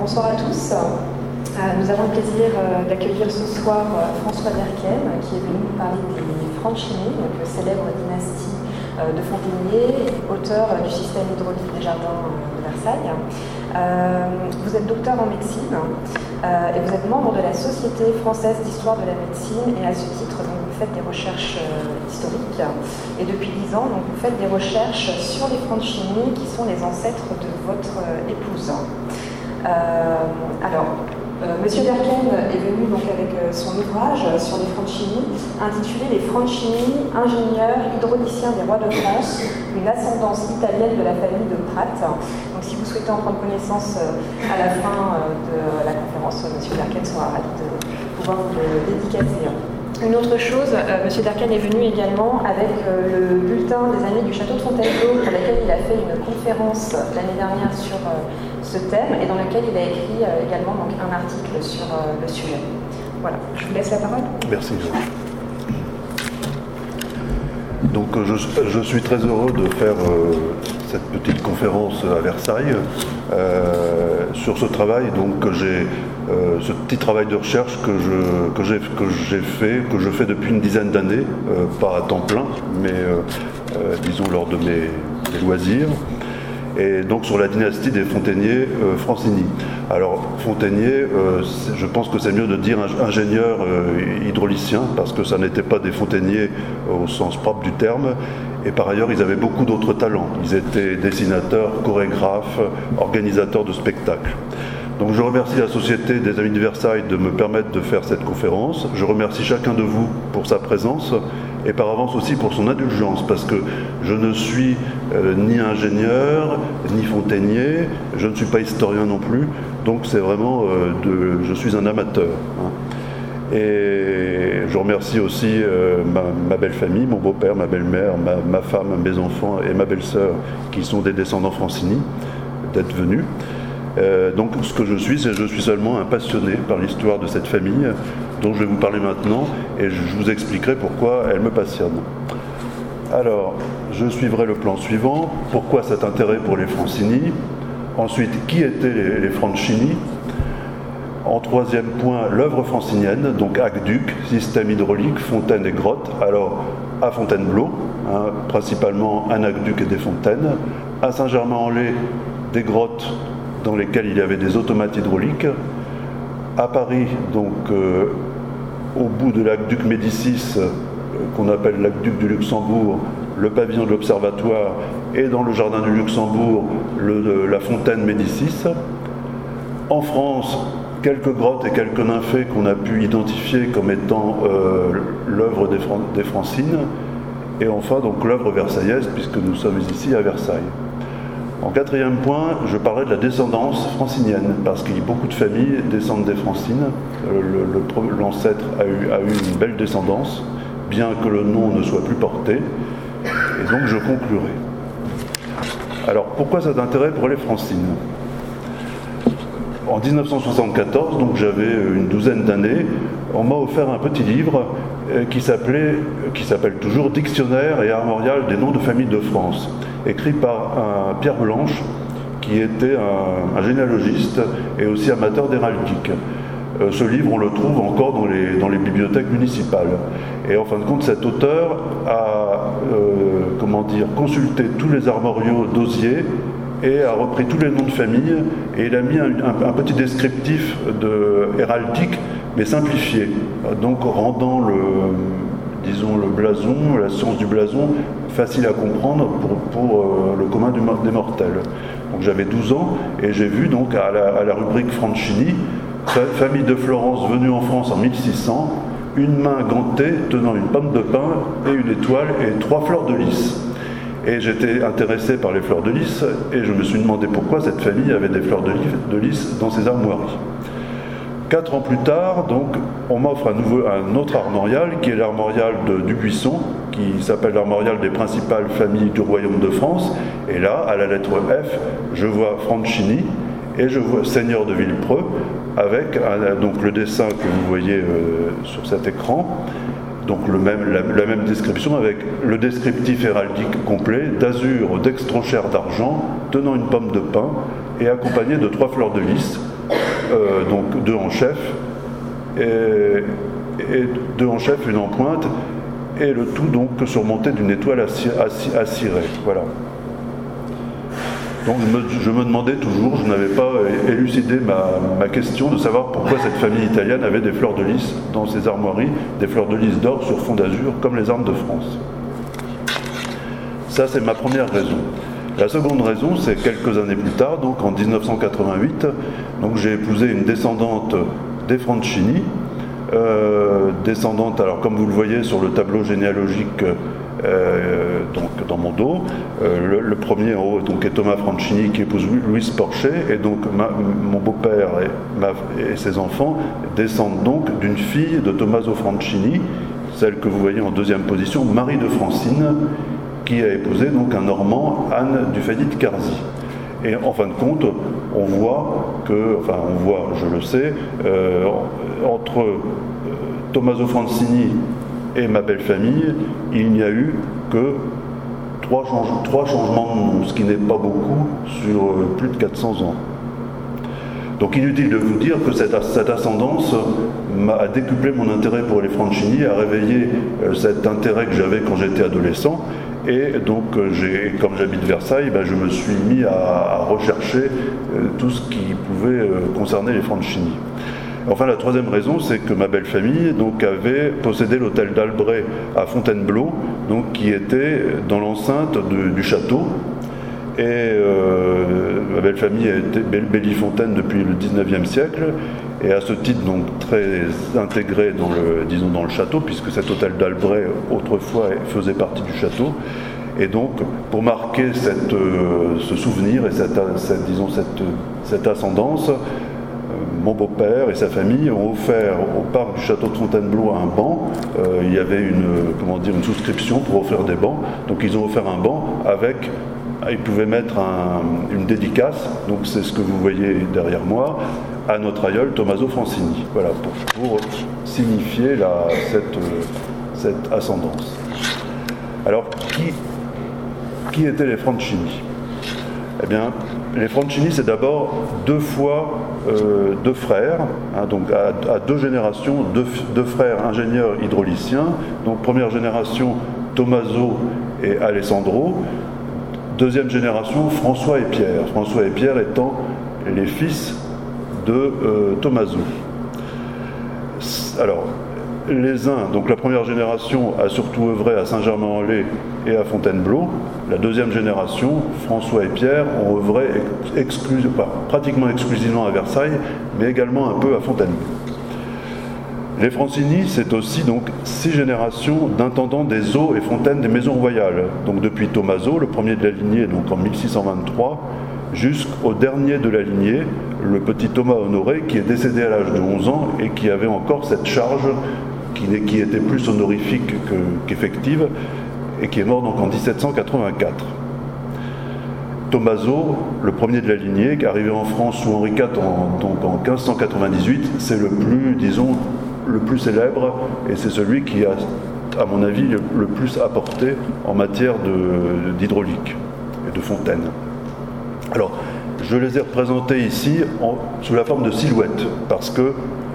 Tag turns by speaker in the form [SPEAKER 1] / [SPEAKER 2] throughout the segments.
[SPEAKER 1] Bonsoir à tous. Nous avons le plaisir d'accueillir ce soir François Derquenne, qui est venu nous parler des Franchini, donc célèbre dynastie de Fontainiers, auteur du système hydraulique des jardins de Versailles. Vous êtes docteur en médecine et vous êtes membre de la Société française d'histoire de la médecine, et à ce titre donc, vous faites des recherches historiques, et depuis 10 ans donc, vous faites des recherches sur les Franchini qui sont les ancêtres de votre épouse. Monsieur Derquenne est venu donc avec son ouvrage sur les Franchini, intitulé Les Franchini, ingénieurs hydrauliciens des rois de France, une ascendance italienne de la famille de Pratt. Donc si vous souhaitez en prendre connaissance à la fin de la conférence, Monsieur Derquenne sera ravi de pouvoir vous le dédicacer. Une autre chose, Monsieur Derquenne est venu également avec le bulletin des années du château de Fontainebleau, pour lequel il a fait une conférence l'année dernière sur ce thème, et dans lequel il a écrit également donc, un article sur le sujet. Voilà, je vous laisse la parole.
[SPEAKER 2] Merci. Donc je suis très heureux de faire cette petite conférence à Versailles sur ce travail donc, ce petit travail de recherche que je fais depuis une dizaine d'années, pas à temps plein, mais disons lors de mes loisirs, et donc sur la dynastie des Fontainiers Francini. Alors Fontainier, je pense que c'est mieux de dire ingénieur hydraulicien, parce que ça n'était pas des Fontainiers au sens propre du terme, et par ailleurs ils avaient beaucoup d'autres talents. Ils étaient dessinateurs, chorégraphes, organisateurs de spectacles. Donc je remercie la Société des Amis de Versailles de me permettre de faire cette conférence. Je remercie chacun de vous pour sa présence et par avance aussi pour son indulgence, parce que je ne suis ni ingénieur, ni fontainier, je ne suis pas historien non plus, donc c'est vraiment, je suis un amateur. Hein. Et je remercie aussi ma belle famille, mon beau-père, ma belle-mère, ma femme, mes enfants et ma belle-sœur, qui sont des descendants Francini, d'être venus. Donc ce que je suis, c'est que je suis seulement un passionné par l'histoire de cette famille dont je vais vous parler maintenant, et je vous expliquerai pourquoi elle me passionne. Alors, je suivrai le plan suivant. Pourquoi cet intérêt pour les Francini? Ensuite, qui étaient les Franchini? En troisième point, l'œuvre francinienne, donc aqueduc, système hydraulique, fontaine et grotte. Alors, à Fontainebleau, hein, principalement un aqueduc et des fontaines. À Saint-Germain-en-Laye, des grottes dans lesquelles il y avait des automates hydrauliques. À Paris, donc au bout de l'aqueduc Médicis, qu'on appelle l'aqueduc du Luxembourg, le pavillon de l'Observatoire, et dans le jardin du Luxembourg, la fontaine Médicis. En France, quelques grottes et quelques nymphées qu'on a pu identifier comme étant l'œuvre des Francines, et enfin donc l'œuvre versaillaise, puisque nous sommes ici à Versailles. En quatrième point, je parlerai de la descendance francinienne, parce qu'il y a beaucoup de familles descendent des Francines. L'ancêtre a eu une belle descendance, bien que le nom ne soit plus porté, et donc je conclurai. Alors, pourquoi cet intérêt pour les Francines? En 1974, donc j'avais une douzaine d'années, on m'a offert un petit livre qui s'appelle toujours Dictionnaire et armorial des noms de famille de France, écrit par un Pierre Blanche, qui était un généalogiste et aussi amateur d'héraldique. Ce livre, on le trouve encore dans les bibliothèques municipales. Et en fin de compte, cet auteur a consulté tous les armoriaux d'Hozier et a repris tous les noms de famille, et il a mis un petit descriptif de héraldique, mais simplifié, donc rendant le blason, la science du blason, facile à comprendre pour le commun des mortels. Donc j'avais 12 ans, et j'ai vu donc à la rubrique Franchini, famille de Florence venue en France en 1600, une main gantée tenant une pomme de pin et une étoile et 3 fleurs de lys. Et j'étais intéressé par les fleurs de lys, et je me suis demandé pourquoi cette famille avait des fleurs de lys dans ses armoiries. 4 ans plus tard, donc, on m'offre un autre armorial, qui est l'armorial de Dubuisson, qui s'appelle l'armorial des principales familles du royaume de France. Et là, à la lettre F, je vois Franchini, et je vois Seigneur de Villepreux, avec donc le dessin que vous voyez sur cet écran. Donc la même description avec le descriptif héraldique complet, d'azur, dextrochère d'argent, tenant une pomme de pin et accompagné de 3 fleurs de lys, donc 2 en chef, et 2 en chef, 1 en pointe, et le tout donc surmonté d'une étoile à ciré. Voilà. Donc je me demandais toujours, je n'avais pas élucidé ma question de savoir pourquoi cette famille italienne avait des fleurs de lys dans ses armoiries, des fleurs de lys d'or sur fond d'azur, comme les armes de France. Ça, c'est ma première raison. La seconde raison, c'est quelques années plus tard, donc en 1988, donc j'ai épousé une descendante des Franchini, descendante, alors comme vous le voyez sur le tableau généalogique donc dans mon dos, le premier en haut donc, est Thomas Franchini qui épouse Louise Porcher, et donc mon beau-père et ses enfants descendent donc d'une fille de Tommaso Franchini, celle que vous voyez en deuxième position, Marie de Francine, qui a épousé donc un Normand, Anne du Fayet de Carzy. Et en fin de compte, on voit, je le sais, entre Tommaso Francini et ma belle famille, il n'y a eu que 3 changements de nom, ce qui n'est pas beaucoup sur plus de 400 ans. Donc inutile de vous dire que cette ascendance a décuplé mon intérêt pour les Franchini, a réveillé cet intérêt que j'avais quand j'étais adolescent. Et donc, comme j'habite Versailles, je me suis mis à rechercher tout ce qui pouvait concerner les Franchini. Enfin, la troisième raison, c'est que ma belle famille donc, avait possédé l'hôtel d'Albret à Fontainebleau, donc, qui était dans l'enceinte du château. Et ma belle famille a été Bellifontaine depuis le 19e siècle, et à ce titre donc très intégré dans le château, puisque cet hôtel d'Albret autrefois faisait partie du château. Et donc pour marquer ce souvenir et cette ascendance, mon beau-père et sa famille ont offert au parc du château de Fontainebleau un banc. Il y avait une souscription pour offrir des bancs. Donc ils ont offert un banc avec, ils pouvaient mettre une dédicace, donc c'est ce que vous voyez derrière moi, à notre aïeul Tommaso Francini. Voilà, pour signifier cette ascendance. Alors, qui étaient les Franchini ? Eh bien, les Franchini, c'est d'abord 2 frères, donc à 2 générations, 2 frères ingénieurs hydrauliciens. Donc, première génération, Tommaso et Alessandro. Deuxième génération, François et Pierre. François et Pierre étant les fils de Tommaso. Alors, les uns, donc la première génération a surtout œuvré à Saint-Germain-en-Laye et à Fontainebleau. La deuxième génération, François et Pierre, ont œuvré pratiquement exclusivement à Versailles, mais également un peu à Fontainebleau. Les Francini, c'est aussi donc 6 générations d'intendants des eaux et fontaines des maisons royales. Donc depuis Tommaso, le premier de la lignée, donc en 1623, jusqu'au dernier de la lignée, le petit Thomas Honoré, qui est décédé à l'âge de 11 ans et qui avait encore cette charge qui était plus honorifique qu'effective, et qui est mort donc en 1784. Tommaso, le premier de la lignée, qui est arrivé en France sous Henri IV en 1598, c'est le plus célèbre, et c'est celui qui a, à mon avis, le plus apporté en matière d'hydraulique et de fontaine. Alors, je les ai représentés ici sous la forme de silhouettes, parce que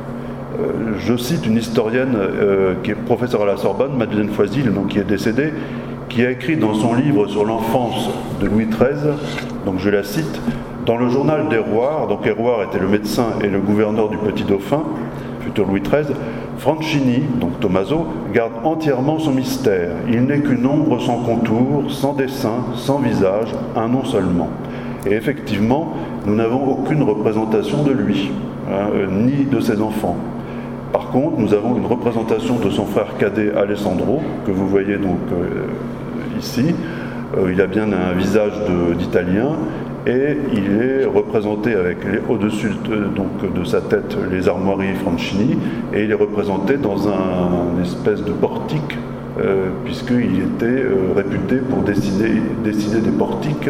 [SPEAKER 2] je cite une historienne qui est professeure à la Sorbonne, Madeleine Foisil, donc qui est décédée, qui a écrit dans son livre sur l'enfance de Louis XIII, donc je la cite, dans le journal d'Hérouard, donc Hérouard était le médecin et le gouverneur du Petit Dauphin, futur Louis XIII, Franchini, donc Tommaso, garde entièrement son mystère. Il n'est qu'une ombre sans contour, sans dessin, sans visage, un nom seulement. Et effectivement, nous n'avons aucune représentation de lui, ni de ses enfants. Par contre, nous avons une représentation de son frère cadet Alessandro, que vous voyez donc ici. Il a bien un visage d'Italien, et il est représenté avec au-dessus de sa tête les armoiries Franchini, et il est représenté dans un espèce de portique, puisqu'il était réputé pour dessiner des portiques,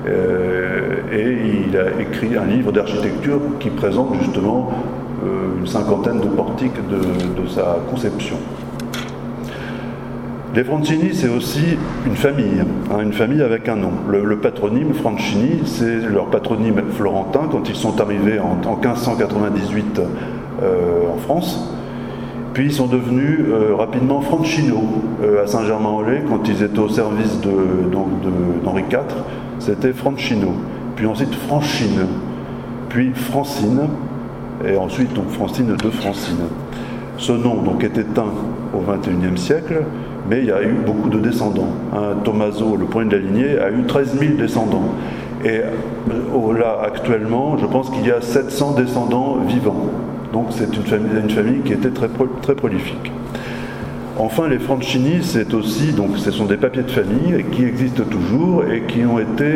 [SPEAKER 2] et il a écrit un livre d'architecture qui présente justement une cinquantaine de portiques de sa conception. Les Francini, c'est aussi une famille avec un nom. Le patronyme Francini, c'est leur patronyme florentin quand ils sont arrivés en 1598 en France. Puis ils sont devenus rapidement Francino à Saint-Germain-en-Laye quand ils étaient au service d'Henri IV. C'était Francino. Puis ensuite Franchine, puis Francine, et ensuite donc Francine de Francine. Ce nom donc est éteint au XXIe siècle, mais il y a eu beaucoup de descendants. Tommaso, le premier de la lignée, a eu 13 000 descendants. Et là, actuellement, je pense qu'il y a 700 descendants vivants. Donc c'est une famille qui était très, très prolifique. Enfin, les Francini, c'est aussi, donc ce sont des papiers de famille qui existent toujours et qui ont été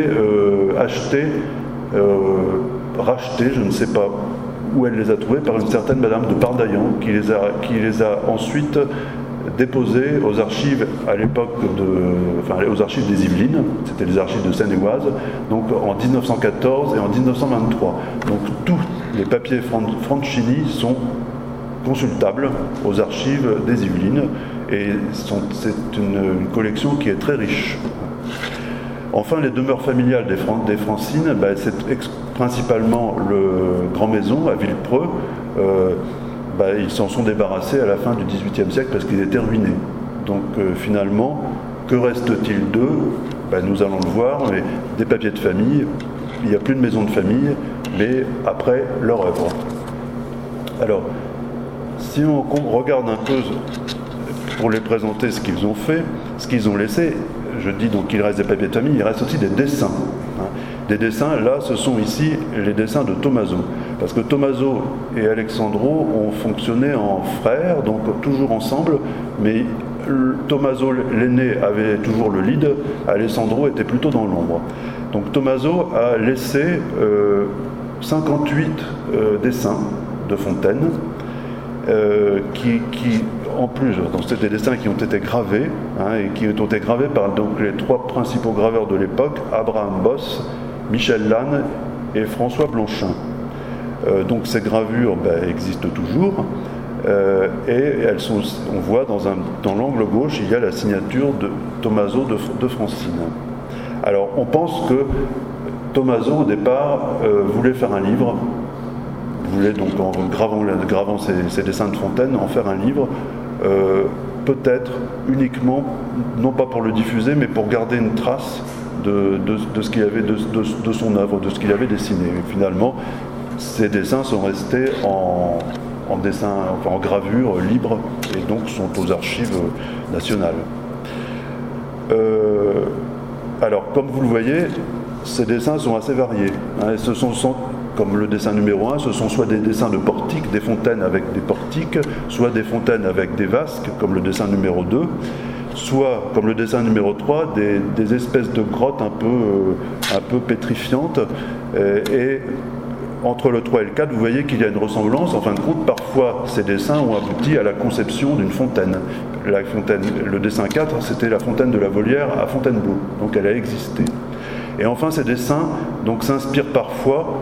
[SPEAKER 2] rachetés, je ne sais pas où elle les a trouvés, par une certaine Madame de Pardaillan, qui les a ensuite déposés aux archives à l'époque aux archives des Yvelines, c'était les archives de Seine-et-Oise, donc en 1914 et en 1923. Donc tous les papiers Francini sont consultables aux archives des Yvelines et c'est une collection qui est très riche. Enfin, les demeures familiales des Francines, c'est principalement le Grand Maison à Villepreux. Ils s'en sont débarrassés à la fin du XVIIIe siècle parce qu'ils étaient ruinés. Donc finalement, que reste-t-il d'eux ? Nous allons le voir, mais des papiers de famille, il n'y a plus de maison de famille, mais après leur œuvre. Alors, si on regarde un peu pour les présenter ce qu'ils ont fait, ce qu'ils ont laissé, je dis donc qu'il reste des papiers de famille, il reste aussi des dessins. Des dessins, là, ce sont ici les dessins de Tommaso. Parce que Tommaso et Alessandro ont fonctionné en frères, donc toujours ensemble, mais Tommaso l'aîné avait toujours le lead, Alessandro était plutôt dans l'ombre. Donc Tommaso a laissé 58 dessins de Fontaine, qui en plus, donc c'est des dessins qui ont été gravés, et qui ont été gravés par donc, les trois principaux graveurs de l'époque, Abraham Bosse, Michel Lannes et François Blanchin. Donc ces gravures existent toujours, et elles sont, on voit dans l'angle gauche, il y a la signature de Tommaso de Francine. Alors on pense que Tommaso au départ voulait faire un livre, voulait donc en gravant ces dessins de Fontaine en faire un livre, peut-être uniquement, non pas pour le diffuser, mais pour garder une trace de ce qu'il avait, de son œuvre, de ce qu'il avait dessiné. Et finalement, ces dessins sont restés en dessin, enfin en gravure libre, et donc sont aux archives nationales. Alors, comme vous le voyez, ces dessins sont assez variés. Ce sont comme le dessin numéro 1, ce sont soit des dessins de portiques, des fontaines avec des portiques, soit des fontaines avec des vasques, comme le dessin numéro 2, soit, comme le dessin numéro 3, des espèces de grottes un peu pétrifiantes. Et entre le 3 et le 4, vous voyez qu'il y a une ressemblance. En fin de compte, parfois, ces dessins ont abouti à la conception d'une fontaine. Le dessin 4, c'était la fontaine de la Volière à Fontainebleau, donc elle a existé. Et enfin, ces dessins s'inspirent parfois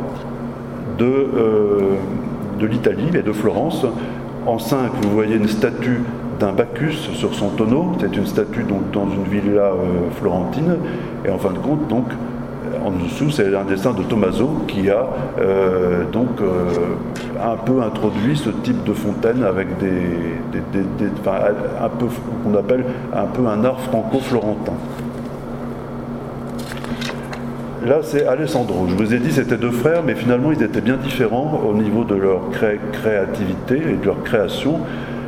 [SPEAKER 2] de l'Italie et de Florence. En 5, vous voyez une statue d'un Bacchus sur son tonneau. C'est une statue donc, dans une villa florentine. Et en fin de compte, donc, en dessous, c'est un dessin de Tommaso qui a un peu introduit ce type de fontaine avec un peu qu'on appelle un peu un art franco-florentin. Là, c'est Alessandro. Je vous ai dit c'était deux frères, mais finalement, ils étaient bien différents au niveau de leur créativité et de leur création.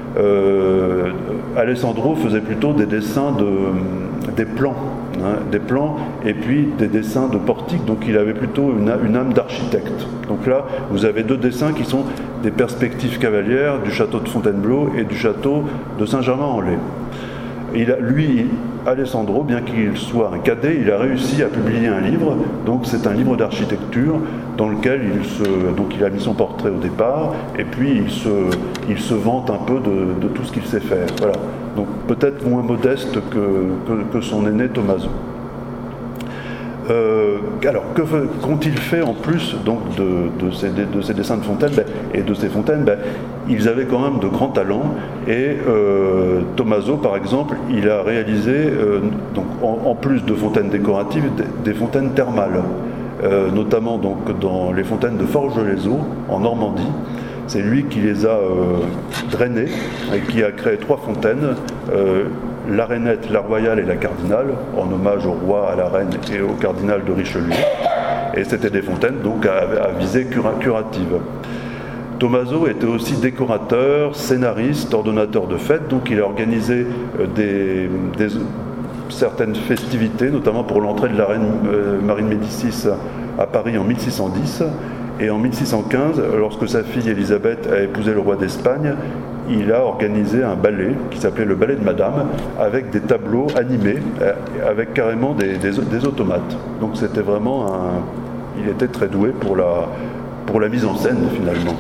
[SPEAKER 2] Alessandro faisait plutôt des dessins des plans, des plans et puis des dessins de portiques, donc il avait plutôt une âme d'architecte. Donc là, vous avez deux dessins qui sont des perspectives cavalières du château de Fontainebleau et du château de Saint-Germain-en-Laye. Alessandro, bien qu'il soit un cadet, il a réussi à publier un livre, donc c'est un livre d'architecture dans lequel il a mis son portrait au départ, et puis il se vante un peu de tout ce qu'il sait faire. Voilà. Donc peut-être moins modeste que son aîné Tommaso. Alors, qu'ont-ils fait en plus donc, de ces dessins de fontaines et de ces fontaines? Ils avaient quand même de grands talents, et Tommaso, par exemple, il a réalisé, donc, en plus de fontaines décoratives, des fontaines thermales, notamment donc, dans les fontaines de Forges-les-Eaux, en Normandie. C'est lui qui les a drainées et qui a créé 3 fontaines, la Rainette, la Royale et la Cardinale, en hommage au roi, à la reine et au cardinal de Richelieu. Et c'était des fontaines donc à visée curative. Tommaso était aussi décorateur, scénariste, ordonnateur de fêtes, donc il a organisé certaines festivités, notamment pour l'entrée de la reine Marie de Médicis à Paris en 1610. Et en 1615, lorsque sa fille Élisabeth a épousé le roi d'Espagne, il a organisé un ballet qui s'appelait le ballet de Madame, avec des tableaux animés, avec carrément des automates. Donc c'était vraiment il était très doué pour la mise en scène finalement.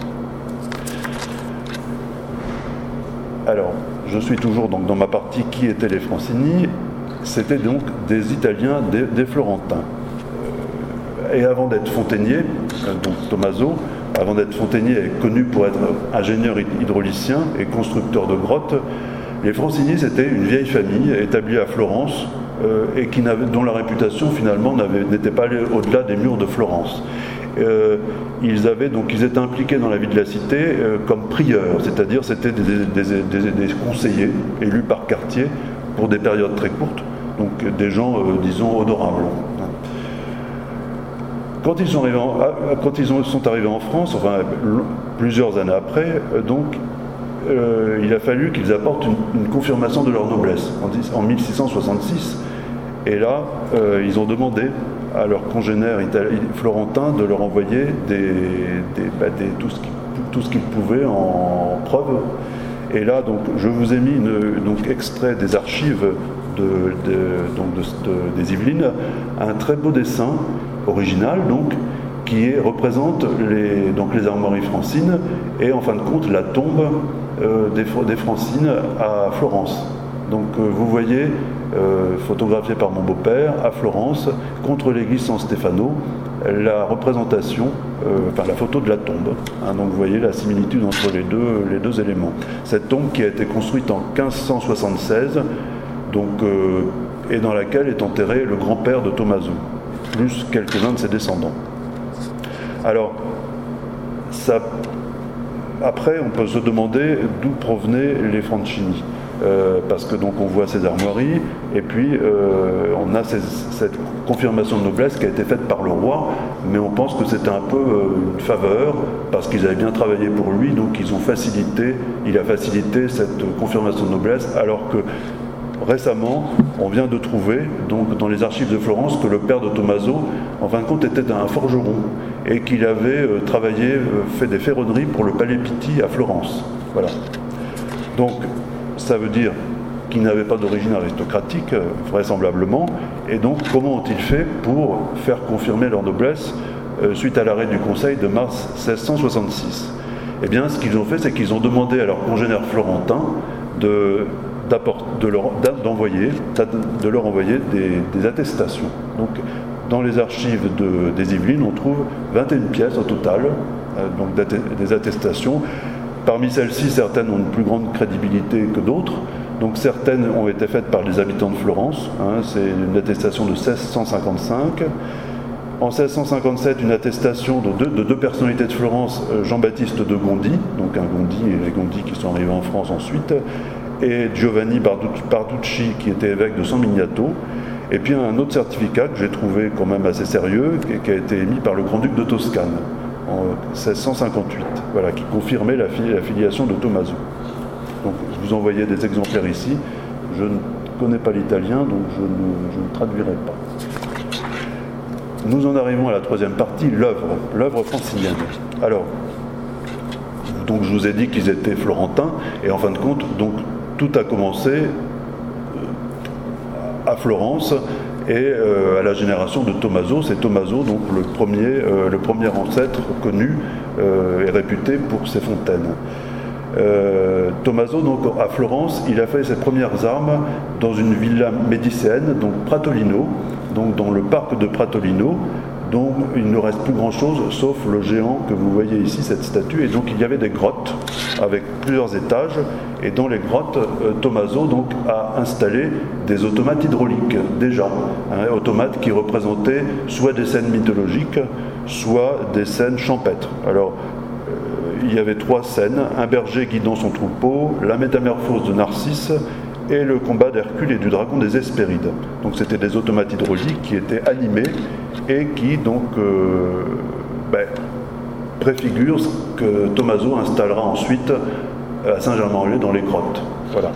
[SPEAKER 2] Alors, je suis toujours donc dans ma partie qui étaient les Francini. C'était donc des Italiens, des Florentins. Et avant d'être fontainier, donc Tommaso, avant d'être fontainier, est connu pour être ingénieur hydraulicien et constructeur de grottes. Les Francini, c'était une vieille famille établie à Florence et dont la réputation finalement n'était pas allée au-delà des murs de Florence. Ils étaient impliqués dans la vie de la cité comme prieurs, c'est-à-dire c'était des conseillers élus par quartier pour des périodes très courtes, donc des gens, disons, honorables. Quand ils sont arrivés en France, enfin plusieurs années après, il a fallu qu'ils apportent une confirmation de leur noblesse en 1666. Et là, ils ont demandé à leurs congénères florentins de leur envoyer tout ce qu'ils pouvaient en preuve. Et là, donc, je vous ai mis extrait des archives des Yvelines, un très beau dessin original, donc, qui représente les armoiries Francine et en fin de compte la tombe des Francine à Florence. Donc vous voyez, photographié par mon beau-père à Florence, contre l'église San Stefano, la représentation, la photo de la tombe. Donc vous voyez la similitude entre les deux éléments. Cette tombe qui a été construite en 1576, et dans laquelle est enterré le grand-père de Tommaso, plus quelques-uns de ses descendants. Alors, après, on peut se demander d'où provenaient les Francini, parce que donc on voit ces armoiries, et puis on a cette confirmation de noblesse qui a été faite par le roi, mais on pense que c'était un peu une faveur, parce qu'ils avaient bien travaillé pour lui, donc il a facilité cette confirmation de noblesse, alors que récemment, on vient de trouver, donc, dans les archives de Florence, que le père de Tommaso, en fin de compte, était un forgeron et qu'il avait fait des ferronneries pour le Palais Pitti à Florence. Voilà. Donc, ça veut dire qu'ils n'avaient pas d'origine aristocratique, vraisemblablement. Et donc, comment ont-ils fait pour faire confirmer leur noblesse suite à l'arrêt du Conseil de mars 1666 ? Eh bien, ce qu'ils ont fait, c'est qu'ils ont demandé à leurs congénères florentins de leur envoyer des attestations. Donc, dans les archives des Yvelines, on trouve 21 pièces au total, des attestations. Parmi celles-ci, certaines ont une plus grande crédibilité que d'autres. Donc, certaines ont été faites par les habitants de Florence. C'est une attestation de 1655. En 1657, une attestation de deux personnalités de Florence, Jean-Baptiste de Gondi, donc un Gondi et les Gondi qui sont arrivés en France ensuite, et Giovanni Barducci, qui était évêque de San Miniato, et puis un autre certificat que j'ai trouvé quand même assez sérieux, qui a été émis par le grand-duc de Toscane en 1658, voilà, qui confirmait la filiation de Tommaso. Donc je vous envoyais des exemplaires ici, je ne connais pas l'italien, donc je ne traduirai pas. Nous en arrivons à la troisième partie, l'œuvre francilienne. Alors, donc je vous ai dit qu'ils étaient florentins, et en fin de compte, donc tout a commencé à Florence et à la génération de Tommaso. C'est Tommaso, donc le premier ancêtre connu et réputé pour ses fontaines. Tommaso, donc à Florence, il a fait ses premières armes dans une villa médicéenne, donc Pratolino, donc dans le parc de Pratolino, dont il ne reste plus grand-chose sauf le géant que vous voyez ici, cette statue. Et donc il y avait des grottes avec plusieurs étages, et dans les grottes, Tommaso donc a installé des automates hydrauliques déjà, automates qui représentaient soit des scènes mythologiques, soit des scènes champêtres. Alors il y avait 3 scènes, un berger guidant son troupeau, la métamorphose de Narcisse et le combat d'Hercule et du dragon des Hespérides. Donc c'était des automates hydrauliques qui étaient animés et qui donc préfigurent ce que Tommaso installera ensuite à Saint-Germain-en-Laye dans les grottes. Voilà.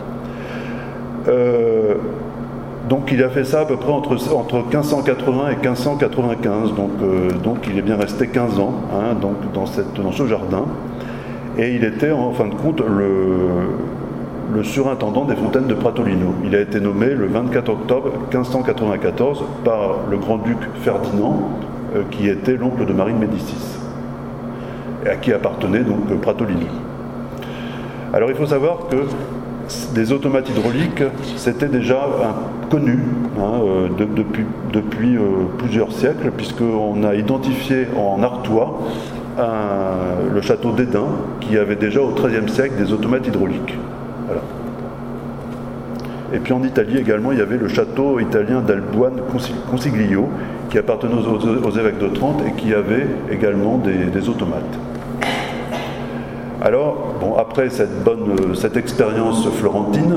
[SPEAKER 2] Donc il a fait ça à peu près entre 1580 et 1595, donc il est bien resté 15 ans dans ce jardin, et il était en fin de compte le surintendant des fontaines de Pratolino. Il a été nommé le 24 octobre 1594 par le grand-duc Ferdinand, qui était l'oncle de Marie de Médicis, et à qui appartenait donc Pratolino. Alors il faut savoir que des automates hydrauliques, c'était déjà connu depuis plusieurs siècles, puisqu'on a identifié en Artois le château d'Édin, qui avait déjà au XIIIe siècle des automates hydrauliques. Voilà. Et puis en Italie également, il y avait le château italien d'Albuane Consiglio, qui appartenait aux évêques de Trente et qui avait également des automates. Alors, après cette expérience florentine,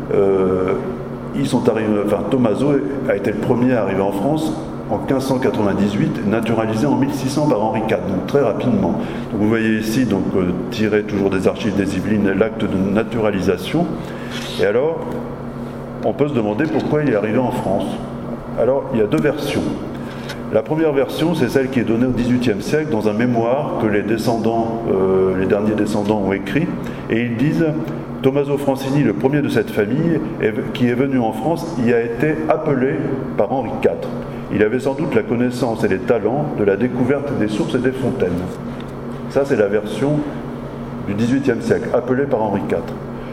[SPEAKER 2] Tommaso a été le premier à arriver en France en 1598, naturalisé en 1600 par Henri IV, donc très rapidement. Donc vous voyez ici, tiré toujours des archives des Yvelines, l'acte de naturalisation. Et alors, on peut se demander pourquoi il est arrivé en France. Alors, il y a 2 versions. La première version, c'est celle qui est donnée au XVIIIe siècle dans un mémoire que les derniers descendants ont écrit, et ils disent « Tommaso Francini, le premier de cette famille, qui est venu en France, y a été appelé par Henri IV. Il avait sans doute la connaissance et les talents de la découverte des sources et des fontaines. » Ça, c'est la version du XVIIIe siècle, appelé par Henri IV.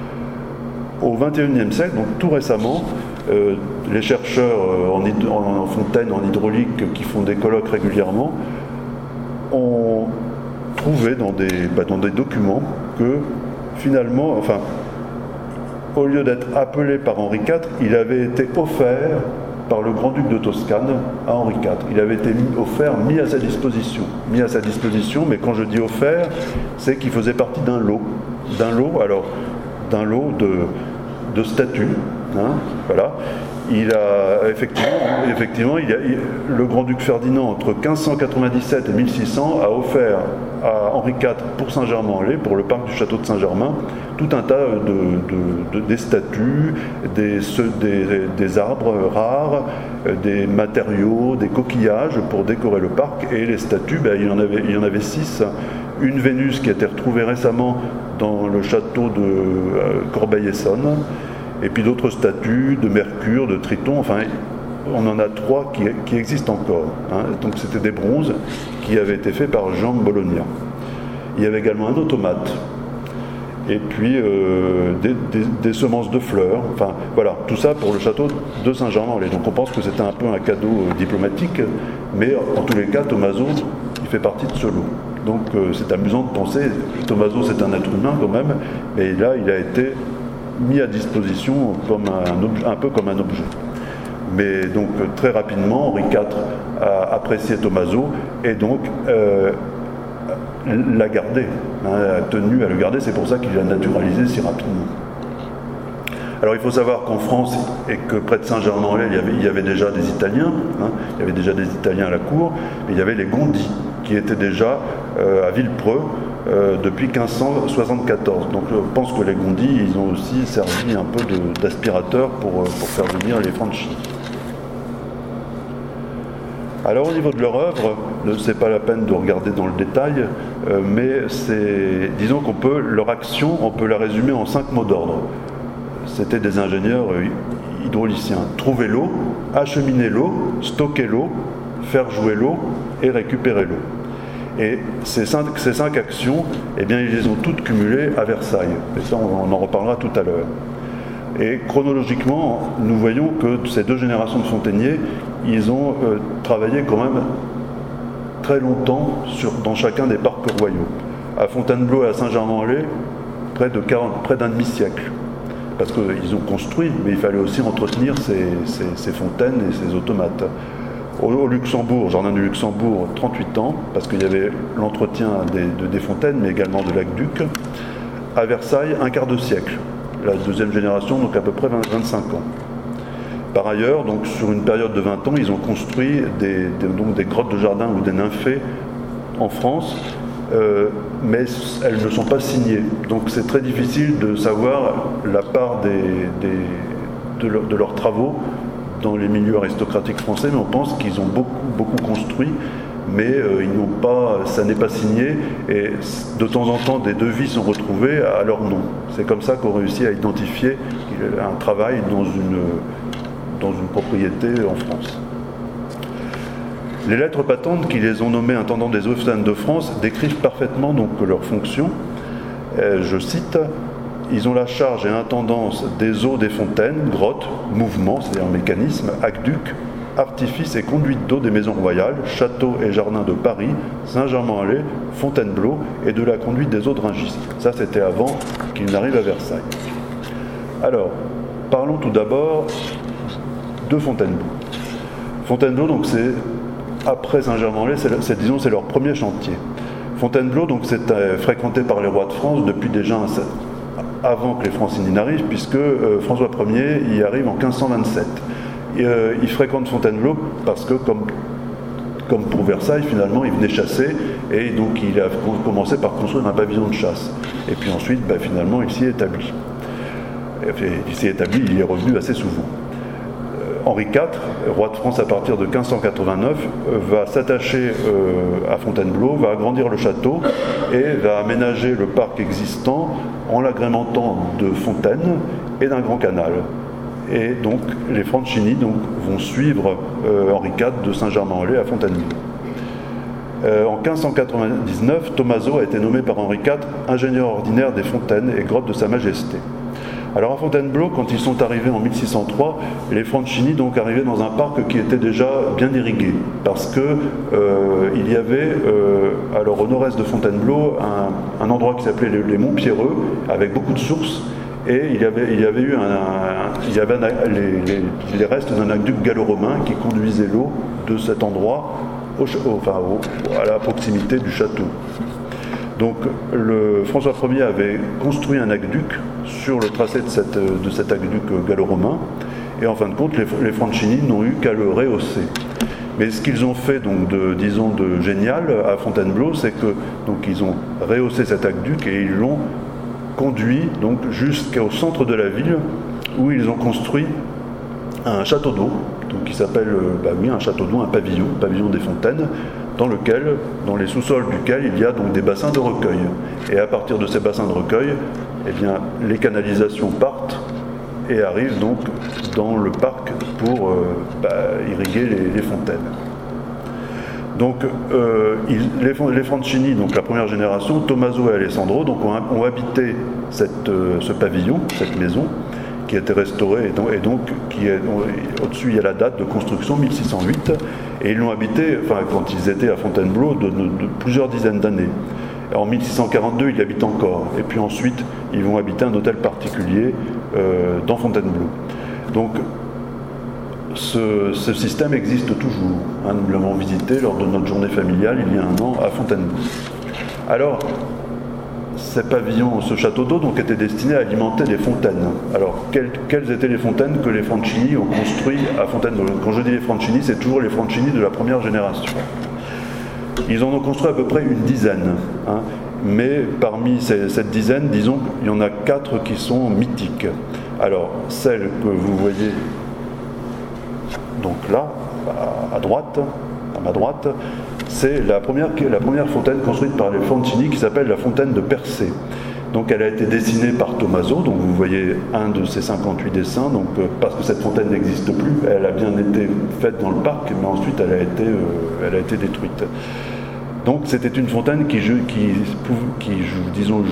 [SPEAKER 2] Au XXIe siècle, donc tout récemment, les chercheurs en fontaine, en hydraulique, qui font des colloques régulièrement, ont trouvé dans des documents que finalement, au lieu d'être appelé par Henri IV, il avait été offert par le grand-duc de Toscane à Henri IV. Il avait été mis à sa disposition. Mis à sa disposition, mais quand je dis offert, c'est qu'il faisait partie d'un lot. D'un lot de statues. Voilà. Il a effectivement le grand-duc Ferdinand, entre 1597 et 1600, a offert à Henri IV pour Saint-Germain-en-Laye, pour le parc du château de Saint-Germain, tout un tas des statues, des arbres rares, des matériaux, des coquillages pour décorer le parc. Et les statues, il y en avait 6. Une Vénus qui a été retrouvée récemment dans le château de Corbeil-Essonnes, et puis d'autres statues de Mercure, de Triton, on en a 3 qui existent encore. Donc c'était des bronzes qui avaient été faits par Jean de Bologna. Il y avait également un automate, et puis des semences de fleurs, voilà, tout ça pour le château de Saint-Germain-en-Laye. Donc on pense que c'était un peu un cadeau diplomatique, mais en tous les cas, Tommaso, il fait partie de ce lot. Donc c'est amusant de penser, Tommaso c'est un être humain quand même, mais là il a été mis à disposition un peu comme un objet. Mais donc très rapidement, Henri IV a apprécié Tommaso et donc l'a gardé, a tenu à le garder, c'est pour ça qu'il l'a naturalisé si rapidement. Alors il faut savoir qu'en France, et que près de Saint-Germain-en-Laye, il y avait déjà des Italiens, il y avait déjà des Italiens à la cour, mais il y avait les Gondi, qui étaient déjà à Villepreux depuis 1574. Donc je pense que les Gondi, ils ont aussi servi un peu d'aspirateur pour faire venir les Franchi. Alors au niveau de leur œuvre, c'est pas la peine de regarder dans le détail, mais disons leur action, on peut la résumer en 5 mots d'ordre. C'était des ingénieurs hydrauliciens. Trouver l'eau, acheminer l'eau, stocker l'eau, faire jouer l'eau et récupérer l'eau. Et ces 5 actions, ils les ont toutes cumulées à Versailles. Et ça, on en reparlera tout à l'heure. Et chronologiquement, nous voyons que ces 2 générations de fontainiers, ils ont travaillé quand même très longtemps dans chacun des parcs royaux. À Fontainebleau et à Saint-Germain-en-Laye, près d'un demi-siècle. Parce qu'ils ont construit, mais il fallait aussi entretenir ces fontaines et ces automates. Au Luxembourg, Jardin du Luxembourg, 38 ans, parce qu'il y avait l'entretien des fontaines, mais également de l'aqueduc. À Versailles, un quart de siècle. La deuxième génération, donc à peu près 25 ans. Par ailleurs, donc, sur une période de 20 ans, ils ont construit des grottes de jardin ou des nymphées en France, mais elles ne sont pas signées. Donc c'est très difficile de savoir la part de leurs travaux dans les milieux aristocratiques français, mais on pense qu'ils ont beaucoup construit, mais ça n'est pas signé, et de temps en temps des devis sont retrouvés à leur nom. C'est comme ça qu'on réussit à identifier un travail dans une propriété en France. Les lettres patentes qui les ont nommés intendants des eaux de France décrivent parfaitement donc leur fonction. Je cite: ils ont la charge et l'intendance des eaux des fontaines, grottes, mouvements, c'est-à-dire mécanismes, aqueducs, artifices et conduites d'eau des maisons royales, châteaux et jardins de Paris, Saint-Germain-en-Laye, Fontainebleau et de la conduite des eaux de Rungis. Ça, c'était avant qu'ils n'arrivent à Versailles. Alors, parlons tout d'abord de Fontainebleau. Fontainebleau, donc, c'est après Saint-Germain-en-Laye, c'est leur premier chantier. Fontainebleau, donc, c'était fréquenté par les rois de France depuis déjà avant que les Francini n'arrivent, puisque François Ier y arrive en 1527. Il fréquente Fontainebleau parce que, comme pour Versailles, finalement, il venait chasser, et donc il a commencé par construire un pavillon de chasse. Et puis ensuite, finalement, il s'y est établi. Il y est revenu assez souvent. Henri IV, roi de France à partir de 1589, va s'attacher à Fontainebleau, va agrandir le château et va aménager le parc existant en l'agrémentant de fontaines et d'un grand canal. Et donc les Francini vont suivre Henri IV de Saint-Germain-en-Laye à Fontainebleau. En 1599, Tommaso a été nommé par Henri IV ingénieur ordinaire des fontaines et grottes de Sa Majesté. Alors à Fontainebleau, quand ils sont arrivés en 1603, les Francini arrivaient dans un parc qui était déjà bien irrigué, parce que il y avait, alors au nord-est de Fontainebleau, un endroit qui s'appelait les Monts Pierreux, avec beaucoup de sources, et il y avait les restes d'un aqueduc gallo-romain qui conduisait l'eau de cet endroit à la proximité du château. Donc François Ier avait construit un aqueduc sur le tracé de cet aqueduc gallo-romain, et en fin de compte, les Francini n'ont eu qu'à le rehausser. Mais ce qu'ils ont fait de génial à Fontainebleau, c'est que ils ont rehaussé cet aqueduc et ils l'ont conduit jusqu'au centre de la ville, où ils ont construit un château d'eau, qui s'appelle un château d'eau, un pavillon des fontaines, dans les sous-sols duquel il y a des bassins de recueil. Et à partir de ces bassins de recueil, les canalisations partent et arrivent dans le parc pour irriguer les fontaines. Donc les Francini, la première génération, Tommaso et Alessandro, ont habité ce pavillon, cette maison, qui a été restaurée, et au-dessus il y a la date de construction 1608, et ils l'ont habité, quand ils étaient à Fontainebleau, de plusieurs dizaines d'années. En 1642, ils y habitent encore, et puis ensuite ils vont habiter un hôtel particulier dans Fontainebleau. Donc ce système existe toujours. Nous l'avons visité lors de notre journée familiale il y a un an à Fontainebleau. Alors, ce château d'eau était destiné à alimenter des fontaines. Alors, quelles étaient les fontaines que les Francini ont construites à Fontainebleau? Quand je dis les Francini, c'est toujours les Francini de la première génération. Ils en ont construit à peu près une dizaine. Mais parmi cette dizaine, disons qu'il y en a 4 qui sont mythiques. Alors, celle que vous voyez là, à ma droite, c'est la première fontaine construite par les Francini, qui s'appelle la fontaine de Persée. Donc elle a été dessinée par Tommaso, vous voyez un de ses 58 dessins, parce que cette fontaine n'existe plus, elle a bien été faite dans le parc, mais ensuite elle a été détruite. Donc c'était une fontaine qui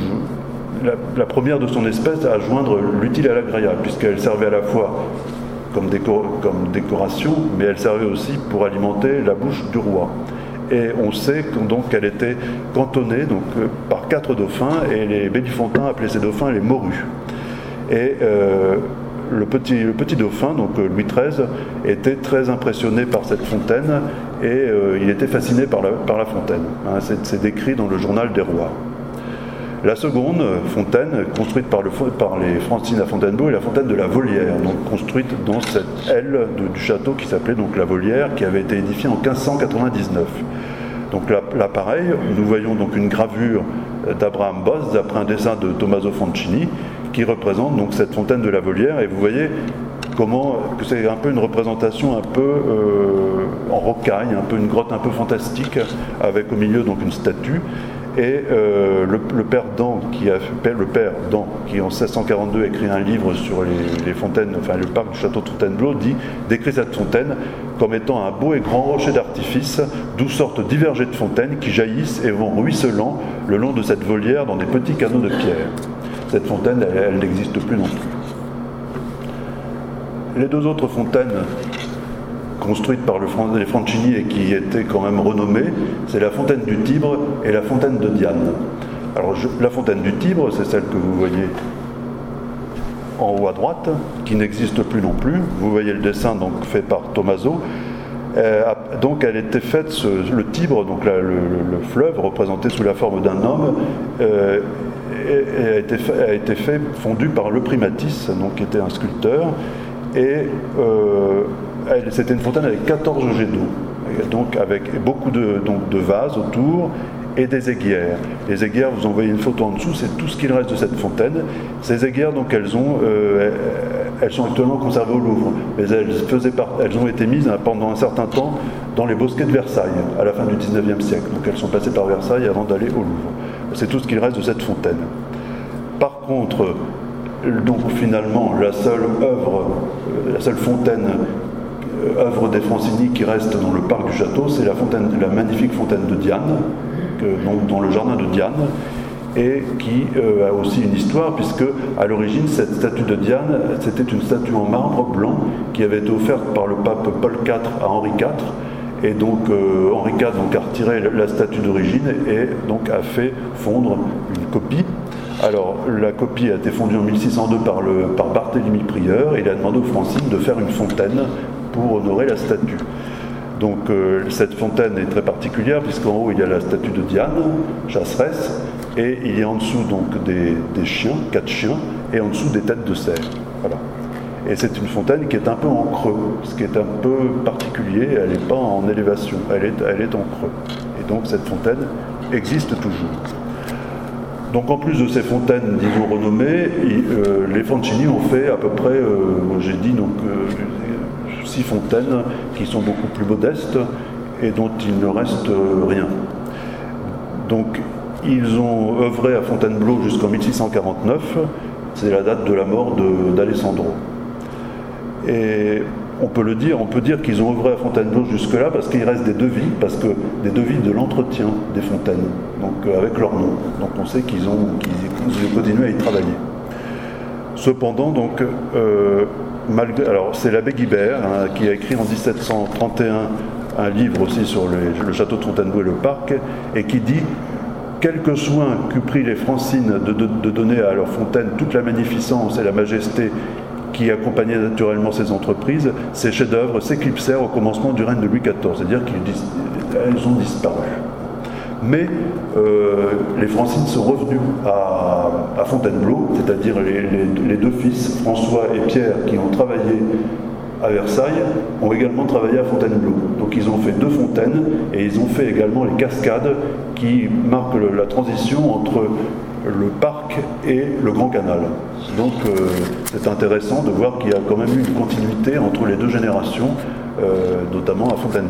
[SPEAKER 2] la première de son espèce à joindre l'utile à l'agréable, puisqu'elle servait à la fois comme décoration, mais elle servait aussi pour alimenter la bouche du roi. Et on sait donc qu'elle était cantonnée par 4 dauphins, et les Bélifontins appelaient ces dauphins les morues. Et le petit dauphin, donc Louis XIII, était très impressionné par cette fontaine, et il était fasciné par la fontaine. Hein, c'est décrit dans le journal des rois. La seconde fontaine, construite par les Francine à Fontainebleau, est la fontaine de la Volière, donc construite dans cette aile du château qui s'appelait donc la Volière, qui avait été édifiée en 1599. Donc là pareil, nous voyons donc une gravure d'Abraham Bosse, d'après un dessin de Tommaso Francini, qui représente donc cette fontaine de la Volière, et vous voyez que c'est un peu une représentation un peu en rocaille, un peu une grotte un peu fantastique, avec au milieu donc une statue. Et le père Dan, qui en 1642 écrit un livre sur les fontaines, enfin le parc du château de Fontainebleau, décrit cette fontaine comme étant un beau et grand rocher d'artifice, d'où sortent divers jets de fontaines qui jaillissent et vont ruisselant le long de cette volière dans des petits canaux de pierre. Cette fontaine, elle n'existe plus non plus. Les deux autres fontaines construites par les Francini et qui étaient quand même renommées, c'est la fontaine du Tibre et la fontaine de Diane. Alors la fontaine du Tibre, c'est celle que vous voyez en haut à droite, qui n'existe plus non plus. Vous voyez le dessin donc fait par Tommaso. Donc elle était faite, le Tibre, donc le fleuve représenté sous la forme d'un homme, a été fondu par le Primatis, donc qui était un sculpteur, et c'était une fontaine avec 14 jets d'eau, donc avec beaucoup de vases autour et des aiguières. Les aiguières, vous en voyez une photo en dessous, c'est tout ce qu'il reste de cette fontaine. Ces aiguières, donc elles sont actuellement conservées au Louvre, mais elles ont été mises pendant un certain temps dans les bosquets de Versailles, à la fin du 19e siècle. Donc elles sont passées par Versailles avant d'aller au Louvre. C'est tout ce qu'il reste de cette fontaine. Par contre, donc finalement, la seule fontaine, œuvre des Francini qui reste dans le parc du château, c'est la magnifique fontaine de Diane, donc dans le jardin de Diane, et qui a aussi une histoire, puisque à l'origine, cette statue de Diane, c'était une statue en marbre blanc qui avait été offerte par le pape Paul IV à Henri IV, et donc Henri IV a retiré la statue d'origine et donc a fait fondre une copie. Alors, la copie a été fondue en 1602 par Barthélemy Prieur, et il a demandé aux Francine de faire une fontaine pour honorer la statue. Donc, cette fontaine est très particulière, puisqu'en haut, il y a la statue de Diane, chasseresse, et il y a en dessous donc des chiens, 4 chiens, et en dessous des têtes de cerf. Voilà. Et c'est une fontaine qui est un peu en creux, ce qui est un peu particulier, elle n'est pas en élévation, elle est en creux. Et donc, cette fontaine existe toujours. Donc en plus de ces fontaines, disons, renommées, les Francini ont fait à peu près, j'ai dit, 6 fontaines qui sont beaucoup plus modestes et dont il ne reste rien. Donc ils ont œuvré à Fontainebleau jusqu'en 1649, c'est la date de la mort d'Alessandro. Et on peut dire qu'ils ont œuvré à Fontainebleau jusque-là parce qu'il reste des devis de l'entretien des fontaines, donc avec leur nom. Donc on sait qu'ils ont continué à y travailler. Cependant, donc, alors c'est l'abbé Guibert qui a écrit en 1731 un livre aussi sur le château de Fontainebleau et le parc, et qui dit: quelques soins qu'eût pris les Francines de donner à leur fontaine toute la magnificence et la majesté qui accompagnaient naturellement ces entreprises, ces chefs-d'œuvre s'éclipsèrent au commencement du règne de Louis XIV, c'est-à-dire qu'elles ont disparu. Mais les Francines sont revenus à Fontainebleau, c'est-à-dire les deux fils, François et Pierre, qui ont travaillé à Versailles, ont également travaillé à Fontainebleau. Donc ils ont fait 2 fontaines, et ils ont fait également les cascades qui marquent la transition entre le parc et le Grand Canal. Donc c'est intéressant de voir qu'il y a quand même eu une continuité entre les 2 générations, notamment à Fontainebleau.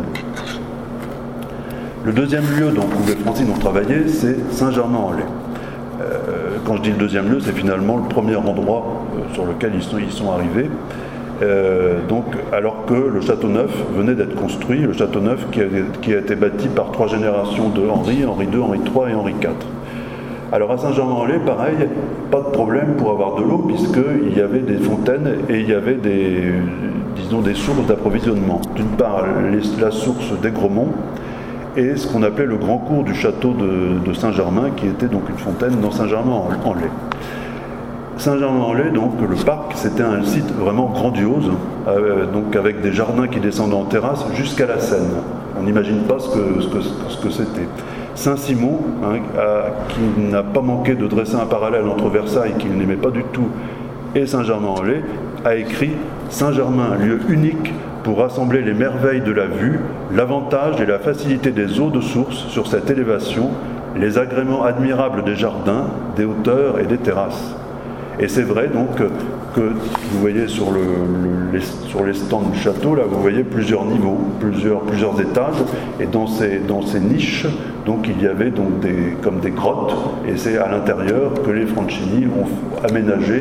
[SPEAKER 2] Le deuxième lieu donc, où les Francines ont travaillé, c'est Saint-Germain-en-Laye. Quand je dis le deuxième lieu, c'est finalement le premier endroit sur lequel ils sont arrivés. Donc, alors que le château neuf venait d'être construit, le château neuf qui a été bâti par 3 générations de Henri II, Henri III et Henri IV. Alors à Saint-Germain-en-Laye, pareil, pas de problème pour avoir de l'eau, puisqu'il y avait des fontaines et il y avait des sources d'approvisionnement. D'une part, la source d'Aigremont et ce qu'on appelait le grand cours du château de Saint-Germain, qui était donc une fontaine dans Saint-Germain-en-Laye. Saint-Germain-en-Laye, donc le parc, c'était un site vraiment grandiose, donc avec des jardins qui descendent en terrasse jusqu'à la Seine. On n'imagine pas ce que c'était. Saint-Simon, qui n'a pas manqué de dresser un parallèle entre Versailles, qu'il n'aimait pas du tout, et Saint-Germain-en-Laye, a écrit « Saint-Germain, lieu unique pour rassembler les merveilles de la vue, l'avantage et la facilité des eaux de source sur cette élévation, les agréments admirables des jardins, des hauteurs et des terrasses. » Et c'est vrai donc que vous voyez sur les stands du château, là vous voyez plusieurs niveaux, plusieurs étages, et dans ces niches, donc il y avait donc comme des grottes, et c'est à l'intérieur que les Franchini ont aménagé,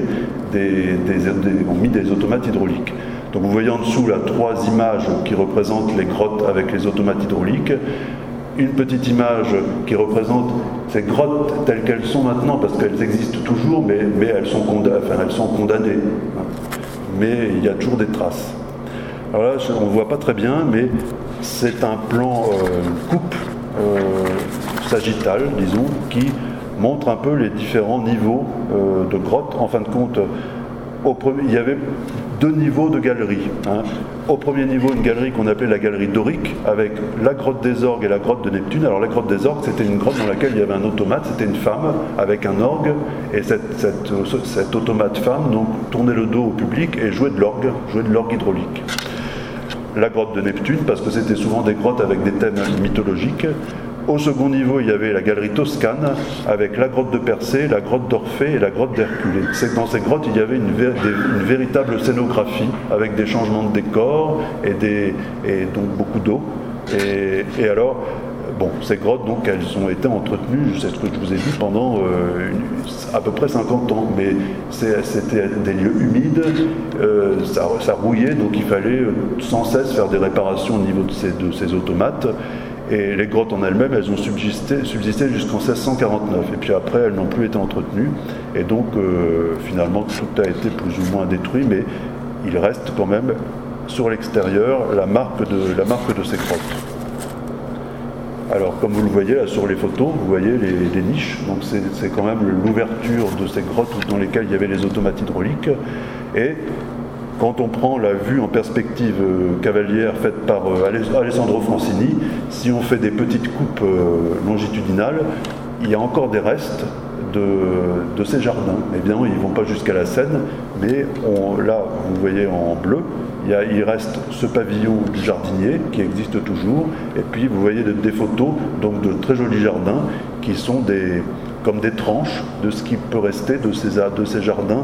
[SPEAKER 2] ont mis des automates hydrauliques. Donc vous voyez en dessous là 3 images qui représentent les grottes avec les automates hydrauliques. Une petite image qui représente ces grottes telles qu'elles sont maintenant, parce qu'elles existent toujours, mais elles sont condamnées. Mais il y a toujours des traces. Alors là, on ne voit pas très bien, mais c'est un plan coupe sagittale, disons, qui montre un peu les différents niveaux de grottes. En fin de compte, il y avait 2 niveaux de galeries. Au premier niveau, une galerie qu'on appelait la galerie dorique, avec la grotte des orgues et la grotte de Neptune. Alors la grotte des orgues, c'était une grotte dans laquelle il y avait un automate, c'était une femme avec un orgue, et cette automate femme donc, tournait le dos au public et jouait de l'orgue hydraulique. La grotte de Neptune, parce que c'était souvent des grottes avec des thèmes mythologiques. Au second niveau, il y avait la galerie toscane, avec la grotte de Persée, la grotte d'Orphée et la grotte d'Hercule. Dans ces grottes, il y avait une véritable scénographie, avec des changements de décors et donc beaucoup d'eau. Et alors, bon, ces grottes, donc, elles ont été entretenues, c'est ce que je vous ai dit, pendant à peu près 50 ans. Mais c'était des lieux humides, ça rouillait, donc il fallait sans cesse faire des réparations au niveau de ces automates. Et les grottes en elles-mêmes, elles ont subsisté jusqu'en 1649. Et puis après, elles n'ont plus été entretenues. Et donc, finalement, tout a été plus ou moins détruit, mais il reste quand même, sur l'extérieur, la marque de ces grottes. Alors, comme vous le voyez là sur les photos, vous voyez les niches. Donc, c'est quand même l'ouverture de ces grottes dans lesquelles il y avait les automates hydrauliques. Et quand on prend la vue en perspective cavalière faite par Alessandro Francini, si on fait des petites coupes longitudinales, il y a encore des restes de ces jardins. Évidemment, ils ne vont pas jusqu'à la Seine, mais là, vous voyez en bleu, il reste ce pavillon du jardinier qui existe toujours, et puis vous voyez des photos donc de très jolis jardins qui sont comme des tranches de ce qui peut rester de ces jardins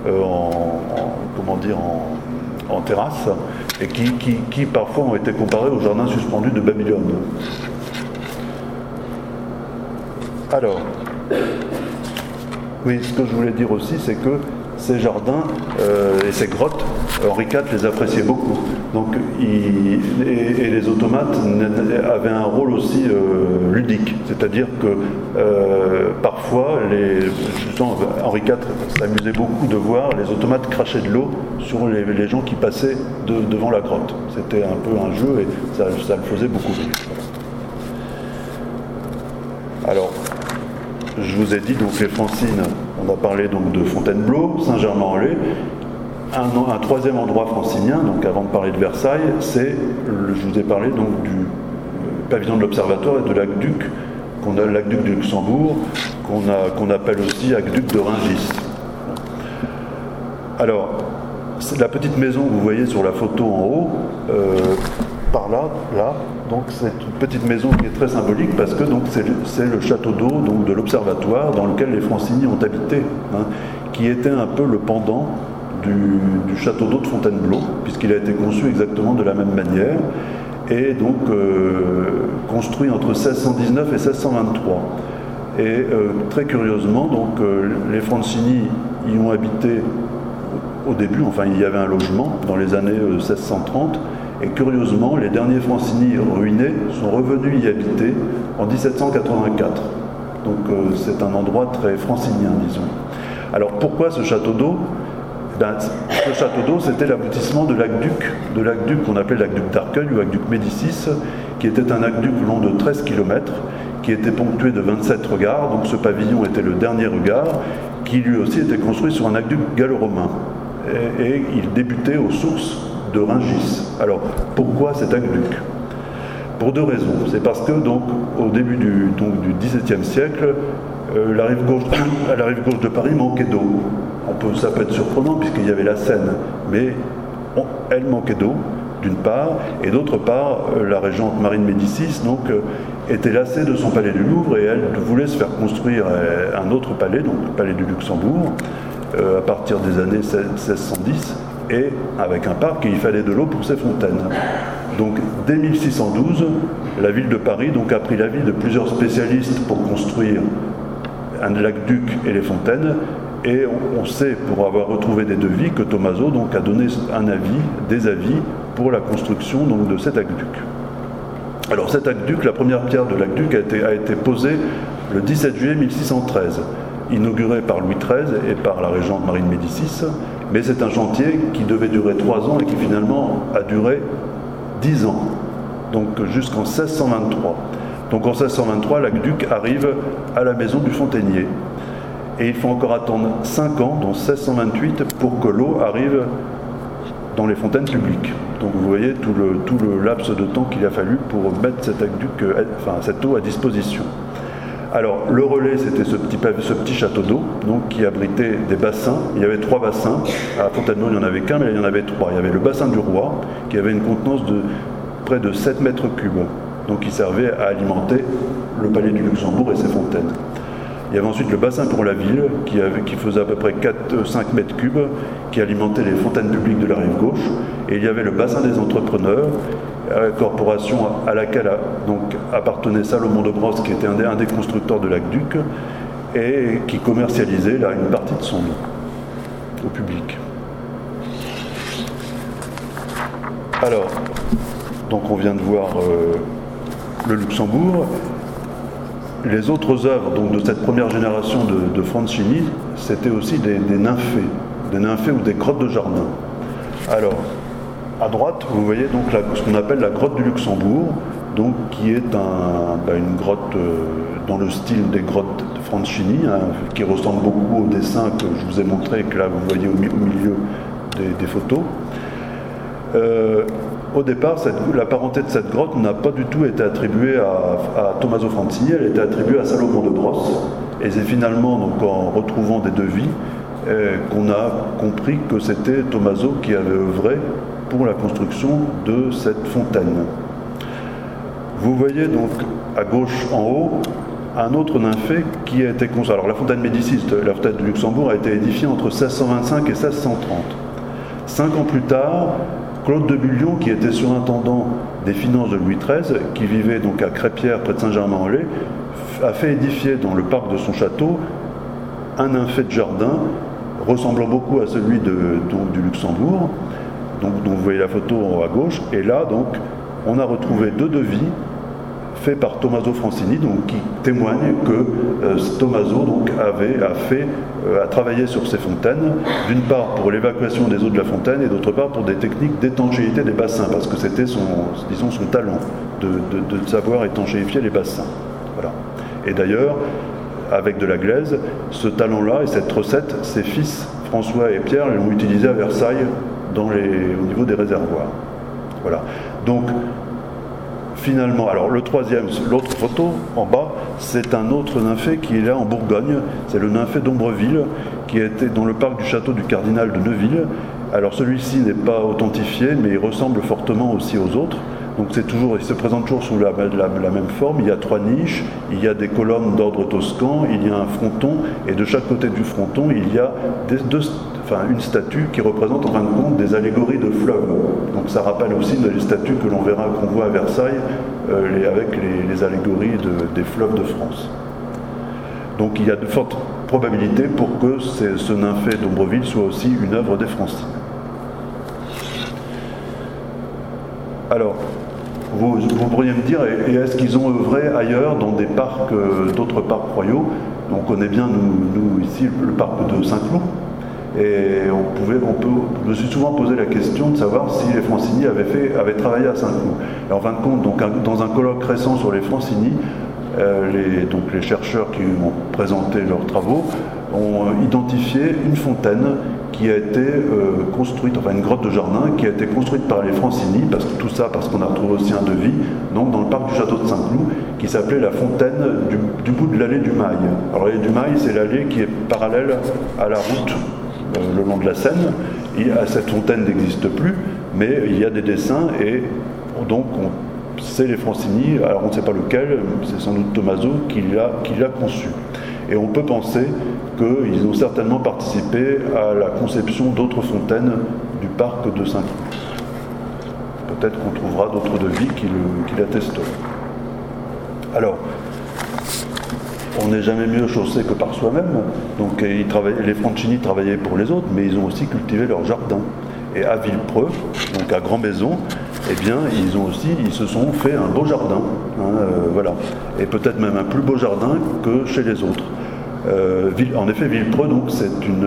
[SPEAKER 2] en terrasse, et qui parfois ont été comparés aux jardins suspendus de Babylone. Alors, oui, ce que je voulais dire aussi, c'est que ces jardins et ces grottes, Henri IV les appréciait beaucoup. Donc, et les automates avaient un rôle aussi ludique, c'est-à-dire que parfois, Henri IV s'amusait beaucoup de voir les automates cracher de l'eau sur les gens qui passaient devant la grotte. C'était un peu un jeu et ça le faisait beaucoup rire. Alors, je vous ai dit donc les Francines, on a parlé donc de Fontainebleau, Saint-Germain-en-Laye. Un troisième endroit francinien, donc avant de parler de Versailles, je vous ai parlé donc du pavillon de l'Observatoire et de l'aqueduc, le l'aqueduc de Luxembourg, qu'on appelle aussi aqueduc de Rungis. Alors, la petite maison que vous voyez sur la photo en haut, par là, donc c'est une petite maison qui est très symbolique parce que donc c'est le château d'eau donc de l'Observatoire dans lequel les Francini ont habité, qui était un peu le pendant du château d'eau de Fontainebleau, puisqu'il a été conçu exactement de la même manière, et donc construit entre 1619 et 1623. Et très curieusement, donc les Francini y ont habité au début, enfin il y avait un logement dans les années 1630, et curieusement, les derniers Francini ruinés sont revenus y habiter en 1784. Donc c'est un endroit très francinien, disons. Alors pourquoi ce château d'eau ? Ce château d'eau, c'était l'aboutissement de l'aqueduc qu'on appelait l'aqueduc d'Arcueil ou l'aqueduc Médicis, qui était un aqueduc long de 13 km, qui était ponctué de 27 regards. Donc ce pavillon était le dernier regard, qui lui aussi était construit sur un aqueduc gallo-romain. Et il débutait aux sources de Rungis. Alors pourquoi cet aqueduc ? Pour deux raisons. C'est parce que donc, au début du XVIIe siècle, la rive gauche de Paris manquait d'eau. Ça peut être surprenant puisqu'il y avait la Seine, mais elle manquait d'eau, d'une part, et d'autre part, la régente Marie de Médicis était lassée de son palais du Louvre et elle voulait se faire construire un autre palais, donc le palais du Luxembourg, à partir des années 1610, et avec un parc, et il fallait de l'eau pour ses fontaines. Donc dès 1612, la ville de Paris a pris l'avis de plusieurs spécialistes pour construire l'aqueduc et les fontaines, et on sait, pour avoir retrouvé des devis, que Tomaso a donné des avis pour la construction de cet aqueduc. Alors cet aqueduc, la première pierre de l'aqueduc a été posée le 17 juillet 1613, inauguré par Louis XIII et par la régente Marie de Médicis, mais c'est un chantier qui devait durer 3 ans et qui finalement a duré 10 ans, donc jusqu'en 1623. Donc en 1623, l'aqueduc arrive à la maison du fontainier. Et il faut encore attendre 5 ans, donc 1628, pour que l'eau arrive dans les fontaines publiques. Donc vous voyez tout le laps de temps qu'il a fallu pour mettre cette eau à disposition. Alors le relais, c'était ce petit château d'eau, qui abritait des bassins. Il y avait 3 bassins. À Fontainebleau, il n'y en avait qu'un, mais il y en avait 3. Il y avait le bassin du Roi, qui avait une contenance de près de 7 mètres cubes, donc qui servait à alimenter le palais du Luxembourg et ses fontaines. Il y avait ensuite le bassin pour la ville, qui faisait à peu près 4-5 mètres cubes, qui alimentait les fontaines publiques de la rive gauche. Et il y avait le bassin des entrepreneurs, corporation à laquelle appartenait Salomon de Brosse, qui était un des constructeurs de l'aqueduc, et qui commercialisait une partie de son eau au public. Alors, donc on vient de voir le Luxembourg. Les autres œuvres de cette première génération de Francini, c'était aussi des nymphées ou des grottes de jardin. Alors, à droite, vous voyez ce qu'on appelle la grotte du Luxembourg, qui est une grotte dans le style des grottes de Francini, qui ressemble beaucoup au dessin que je vous ai montré et que là vous voyez au milieu des photos. Au départ, la parenté de cette grotte n'a pas du tout été attribuée à Tommaso Francini, elle était attribuée à Salomon de Brosse. Et c'est finalement, en retrouvant des devis, qu'on a compris que c'était Tommaso qui avait œuvré pour la construction de cette fontaine. Vous voyez donc à gauche en haut un autre nymphée qui a été construit. Alors la fontaine Médicis, la fontaine du Luxembourg, a été édifiée entre 1625 et 1630. 5 ans plus tard, Claude de Bullion, qui était surintendant des finances de Louis XIII, qui vivait à Crépierre, près de Saint-Germain-en-Laye, a fait édifier dans le parc de son château un nymphée de jardin ressemblant beaucoup à celui du Luxembourg, dont vous voyez la photo à gauche. Et là, on a retrouvé 2 devis faits par Tommaso Francini, qui témoignent que Tommaso a travaillé sur ces fontaines, d'une part pour l'évacuation des eaux de la fontaine et d'autre part pour des techniques d'étanchéité des bassins, parce que c'était son talent de savoir étanchéifier les bassins. Voilà. Et d'ailleurs, avec de la glaise, ce talent-là et cette recette, ses fils François et Pierre l'ont utilisé à Versailles au niveau des réservoirs. Voilà. Donc, finalement, alors l'autre photo en bas, c'est un autre nymphée qui est là en Bourgogne, c'est le nymphée d'Ombreville, qui était dans le parc du château du cardinal de Neuville. Alors celui-ci n'est pas authentifié, mais il ressemble fortement aussi aux autres. Donc il se présente toujours sous la même forme. Il y a 3 niches, il y a des colonnes d'ordre toscan, il y a un fronton, et de chaque côté du fronton, il y a une statue qui représente en fin de compte des allégories de fleuves. Donc ça rappelle aussi les statues qu'on voit à Versailles avec les allégories des fleuves de France. Donc il y a de fortes probabilités pour que ce nymphée d'Ombreville soit aussi une œuvre des Francine. Alors, vous pourriez me dire, et est-ce qu'ils ont œuvré ailleurs dans des parcs, d'autres parcs royaux? On connaît bien, nous ici, le parc de Saint-Cloud. Et je me suis souvent posé la question de savoir si les Francini avaient travaillé à Saint-Cloud. Et en fin de compte, donc, dans un colloque récent sur les Francini, les chercheurs qui ont présenté leurs travaux ont identifié une fontaine qui a été construite, enfin une grotte de jardin qui a été construite par les Francini, parce qu'on a retrouvé aussi un devis, donc dans le parc du château de Saint-Cloud, qui s'appelait la fontaine du bout de l'allée du Mail. Alors l'allée du Mail, c'est l'allée qui est parallèle à la route le long de la Seine. Cette fontaine n'existe plus, mais il y a des dessins et donc c'est les Francini, alors on ne sait pas lequel, c'est sans doute Tommaso qui l'a conçu. Et on peut penser qu'ils ont certainement participé à la conception d'autres fontaines du parc de Saint-Cloud. Peut-être qu'on trouvera d'autres devis qui l'attesteront. Alors, on n'est jamais mieux chaussé que par soi-même. Donc les Francini travaillaient pour les autres, mais ils ont aussi cultivé leur jardin. Et à Villepreux, donc à Grand-Maison, eh bien, ils se sont fait un beau jardin, voilà, et peut-être même un plus beau jardin que chez les autres. En effet, Villepreux, donc, c'est une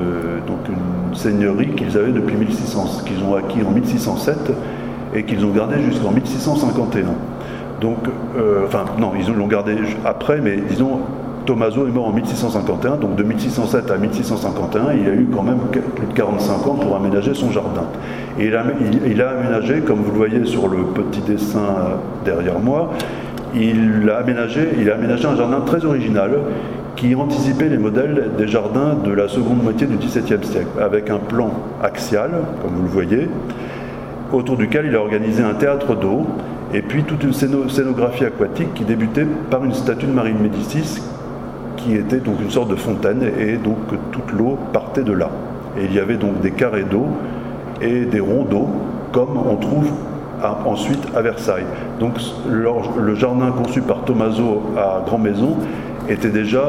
[SPEAKER 2] seigneurie qu'ils avaient depuis 1600, qu'ils ont acquis en 1607 et qu'ils ont gardé jusqu'en 1651. Donc, ils l'ont gardé après, mais disons, Tommaso est mort en 1651, donc de 1607 à 1651, il a eu quand même plus de 45 ans pour aménager son jardin. Et il a aménagé, comme vous le voyez sur le petit dessin derrière moi, il a aménagé un jardin très original qui anticipait les modèles des jardins de la seconde moitié du XVIIe siècle, avec un plan axial, comme vous le voyez, autour duquel il a organisé un théâtre d'eau, et puis toute une scénographie aquatique qui débutait par une statue de Marie de Médicis, qui était donc une sorte de fontaine, et donc toute l'eau partait de là. Et il y avait donc des carrés d'eau et des ronds d'eau, comme on trouve ensuite à Versailles. Donc le jardin conçu par Tommaso à Grand-Maison était déjà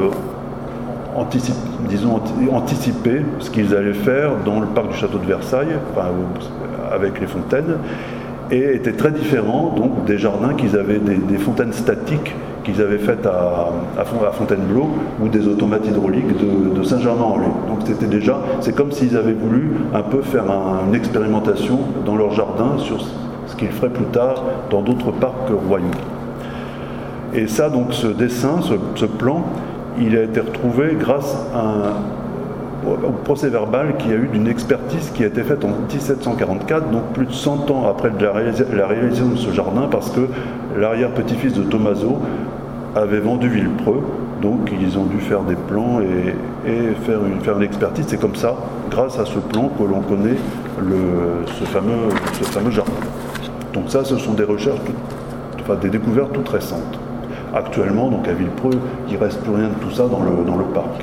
[SPEAKER 2] anticipé ce qu'ils allaient faire dans le parc du château de Versailles, avec les fontaines, et était très différent donc des jardins qu'ils avaient, des fontaines statiques qu'ils avaient faites à Fontainebleau, ou des automates hydrauliques de Saint-Germain-en-Laye. Donc c'est comme s'ils avaient voulu un peu faire une expérimentation dans leur jardin sur ce qu'ils feraient plus tard dans d'autres parcs royaux. Et ça, donc ce dessin, ce plan, il a été retrouvé grâce au procès verbal qu'il y a eu d'une expertise qui a été faite en 1744, donc plus de 100 ans après la réalisation de ce jardin, parce que l'arrière-petit-fils de Tommaso avait vendu Villepreux, donc ils ont dû faire des plans et faire une expertise. C'est comme ça, grâce à ce plan, que l'on connaît ce fameux jardin. Donc ça, ce sont des recherches, des découvertes toutes récentes. Actuellement, donc à Villepreux, il ne reste plus rien de tout ça dans le parc.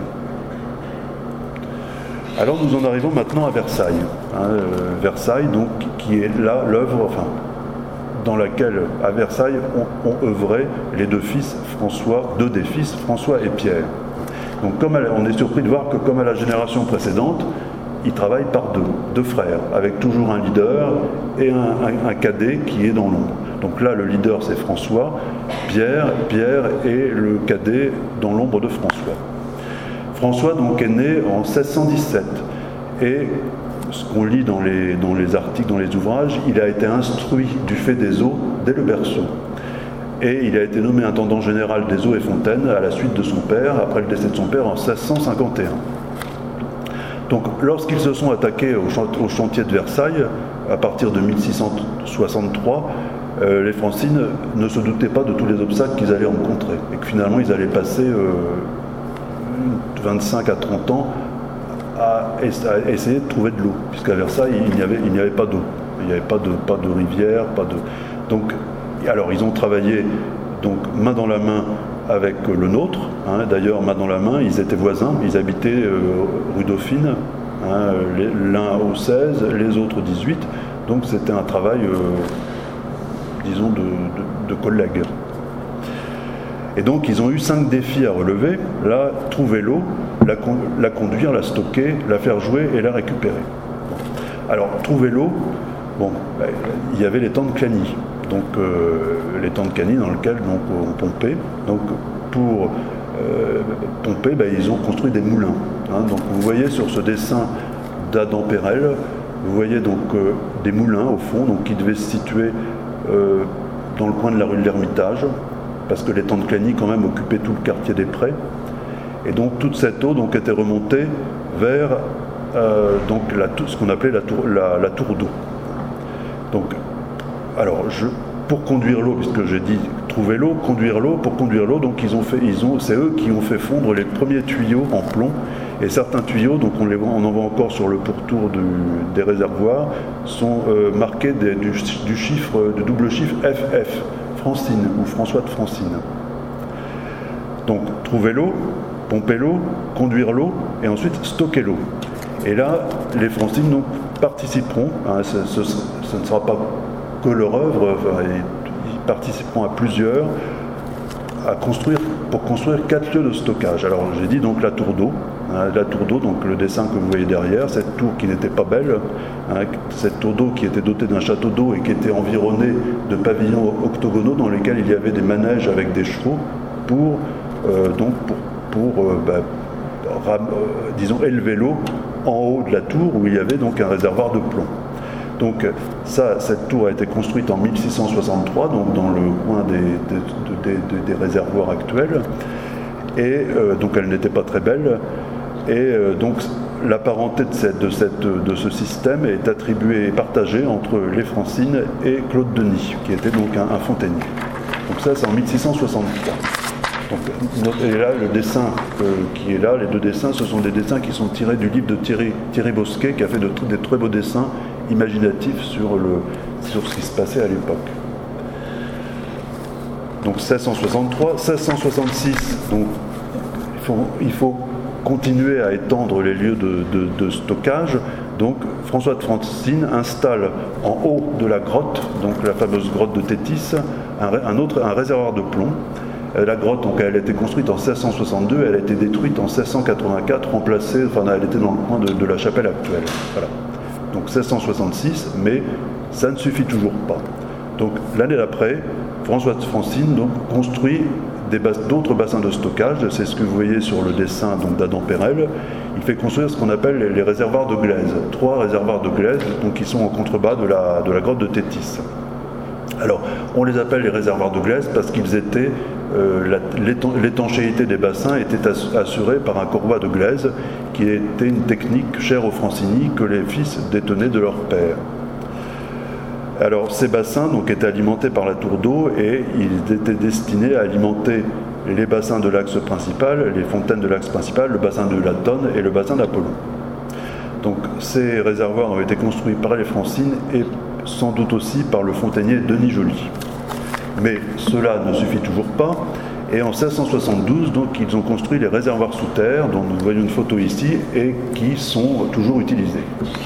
[SPEAKER 2] Alors nous en arrivons maintenant à Versailles. Versailles, donc, qui est là l'œuvre, dans laquelle, à Versailles, ont œuvré les deux des fils, François et Pierre. Donc on est surpris de voir que, comme à la génération précédente, ils travaillent par deux frères, avec toujours un leader et un cadet qui est dans l'ombre. Donc là, le leader, c'est François, Pierre est le cadet dans l'ombre de François. François donc est né en 1617 et ce qu'on lit dans les articles, dans les ouvrages, il a été instruit du fait des eaux dès le berceau. Et il a été nommé intendant général des eaux et fontaines à la suite de son père, après le décès de son père en 1651. Donc lorsqu'ils se sont attaqués au chantier de Versailles, à partir de 1663, les Francines ne se doutaient pas de tous les obstacles qu'ils allaient rencontrer. Et que finalement ils allaient passer 25 à 30 ans à essayer de trouver de l'eau, puisqu'à Versailles, il n'y avait pas d'eau. Il n'y avait pas de rivière, Donc, alors, ils ont travaillé donc, main dans la main avec le nôtre. D'ailleurs, main dans la main, ils étaient voisins. Ils habitaient rue Dauphine, l'un au 16, les autres au 18. Donc, c'était un travail, disons, de collègues. Et donc, ils ont eu 5 défis à relever. Là, trouver l'eau, la conduire, la stocker, la faire jouer et la récupérer. Alors, trouver l'eau, il y avait les temps de Clagny. donc l'étang de Cagny dans lequel donc, on pompait. Donc pour pomper, ils ont construit des moulins. Donc vous voyez sur ce dessin d'Adam Perel, vous voyez donc des moulins au fond, donc qui devaient se situer dans le coin de la rue de l'Ermitage, parce que l'étang de Cagny quand même occupait tout le quartier des Prés. Et donc toute cette eau donc, était remontée vers donc ce qu'on appelait la tour d'eau. Donc, alors pour conduire l'eau, puisque j'ai dit trouver l'eau, conduire l'eau, pour conduire l'eau, donc c'est eux qui ont fait fondre les premiers tuyaux en plomb. Et certains tuyaux, donc on en voit encore sur le pourtour des réservoirs, sont marqués du chiffre, du double chiffre FF, Francine ou François de Francine. Donc trouver l'eau, pomper l'eau, conduire l'eau et ensuite stocker l'eau. Et là, les Francines donc, participeront, ce ne sera pas que leur œuvre, ils participeront à plusieurs, pour construire 4 lieux de stockage. Alors j'ai dit donc la tour d'eau, donc le dessin que vous voyez derrière, cette tour qui n'était pas belle, cette tour d'eau qui était dotée d'un château d'eau et qui était environnée de pavillons octogonaux dans lesquels il y avait des manèges avec des chevaux pour élever l'eau en haut de la tour où il y avait donc un réservoir de plomb. Donc cette tour a été construite en 1663, donc dans le coin des réservoirs actuels, et donc elle n'était pas très belle, et donc la parenté de ce système est attribuée et partagée entre les Francines et Claude Denis, qui était donc un fontainier. Donc ça c'est en 1663. Donc, et là, le dessin qui est là, les 2 dessins, ce sont des dessins qui sont tirés du livre de Thierry Bosquet, qui a fait des très beaux dessins imaginatifs sur ce qui se passait à l'époque. Donc 1663, 1666, donc il faut continuer à étendre les lieux de stockage. Donc François de Francine installe en haut de la grotte, donc la fameuse grotte de Tétis, un réservoir de plomb. La grotte, donc, elle a été construite en 1662, elle a été détruite en 1684, remplacée, elle était dans le coin de la chapelle actuelle. Voilà. Donc 1666, mais ça ne suffit toujours pas. Donc l'année d'après, François de Francine donc, construit d'autres bassins de stockage, c'est ce que vous voyez sur le dessin d'Adam Perel. Il fait construire ce qu'on appelle les réservoirs de glaise, 3 réservoirs de glaise donc, qui sont en contrebas de la grotte de Tétis. Alors, on les appelle les réservoirs de glaise parce qu'ils étaient l'étanchéité des bassins était assurée par un corroi de glaise qui était une technique chère aux Francini que les fils détenaient de leur père. Alors ces bassins donc, étaient alimentés par la tour d'eau et ils étaient destinés à alimenter les bassins de l'axe principal, les fontaines de l'axe principal, le bassin de la Tonne et le bassin d'Apollon. Donc ces réservoirs ont été construits par les Francines et sans doute aussi par le fontainier Denis Joly. Mais cela ne suffit toujours pas, et en 1672, donc, ils ont construit les réservoirs sous terre, dont nous voyons une photo ici, et qui sont toujours utilisés.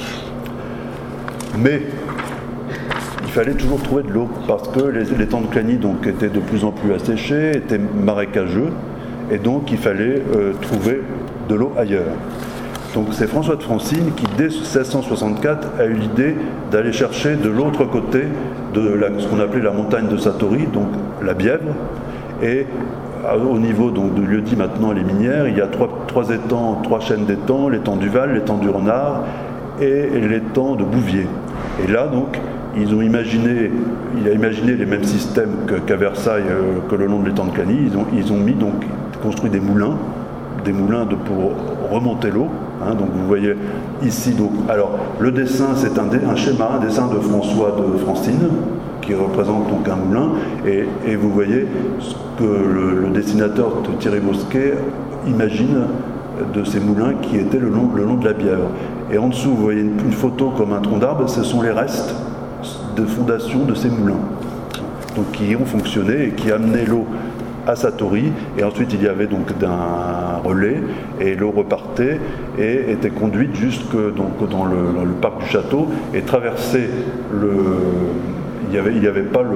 [SPEAKER 2] Mais il fallait toujours trouver de l'eau, parce que les étangs de Cagny donc, étaient de plus en plus asséchés, étaient marécageux, et donc il fallait trouver de l'eau ailleurs. Donc c'est François de Francine qui, dès 1664, a eu l'idée d'aller chercher de l'autre côté de ce qu'on appelait la montagne de Satory, donc la Bièvre, et au niveau donc, de lieu-dit maintenant les Minières, il y a trois étangs, 3 chaînes d'étangs, l'étang du Val, l'étang du Renard et l'étang de Bouvier. Et là donc, il a imaginé les mêmes systèmes qu'à Versailles, que le long de l'étang de Cagny. Ils ont construit des moulins pour remonter l'eau. Donc vous voyez ici, donc, alors le dessin c'est un schéma, un dessin de François de Francine qui représente donc un moulin et vous voyez ce que le dessinateur Thierry Bosquet imagine de ces moulins qui étaient le long de la Bièvre. Et en dessous vous voyez une photo comme un tronc d'arbre, ce sont les restes de fondation de ces moulins donc, qui ont fonctionné et qui amenaient l'eau à Satory, et ensuite il y avait donc un relais et l'eau repartait et était conduite jusque donc dans le parc du château et traversait il y avait pas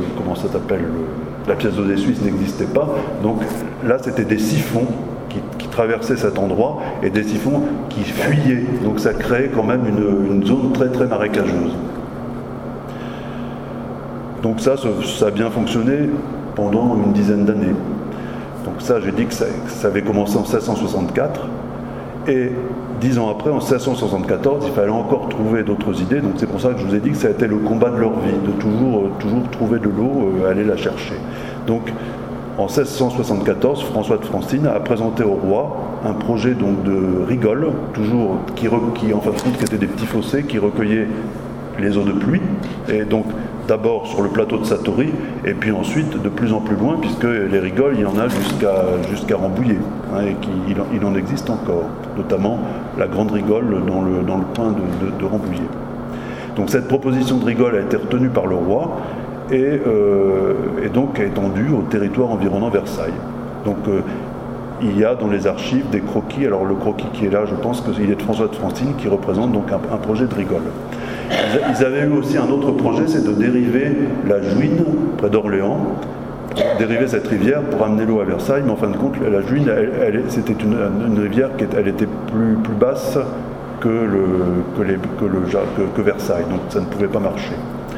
[SPEAKER 2] la pièce d'eau des Suisses n'existait pas, donc là c'était des siphons qui traversaient cet endroit et des siphons qui fuyaient, donc ça créait quand même une zone très très marécageuse. Donc ça a bien fonctionné pendant une dizaine d'années. Donc ça, j'ai dit que ça avait commencé en 1664, et 10 ans après, en 1674, il fallait encore trouver d'autres idées. Donc c'est pour ça que je vous ai dit que ça a été le combat de leur vie, de toujours trouver de l'eau, aller la chercher. Donc en 1674, François de Francine a présenté au roi un projet donc de rigole, toujours qui en fin de compte qui étaient des petits fossés qui recueillaient les eaux de pluie, et donc d'abord sur le plateau de Satory, et puis ensuite de plus en plus loin, puisque les rigoles, il y en a jusqu'à Rambouillet, et il en existe encore, notamment la grande rigole dans le coin de Rambouillet. Donc cette proposition de rigole a été retenue par le roi, et donc étendue au territoire environnant Versailles. Donc il y a dans les archives des croquis, alors le croquis qui est là, je pense qu'il est de François de Francine, qui représente donc un projet de rigole. Ils avaient eu aussi un autre projet, c'est de dériver la Juine, près d'Orléans, dériver cette rivière pour amener l'eau à Versailles, mais en fin de compte, la Juine, c'était une rivière qui était plus basse que Versailles, donc ça ne pouvait pas marcher.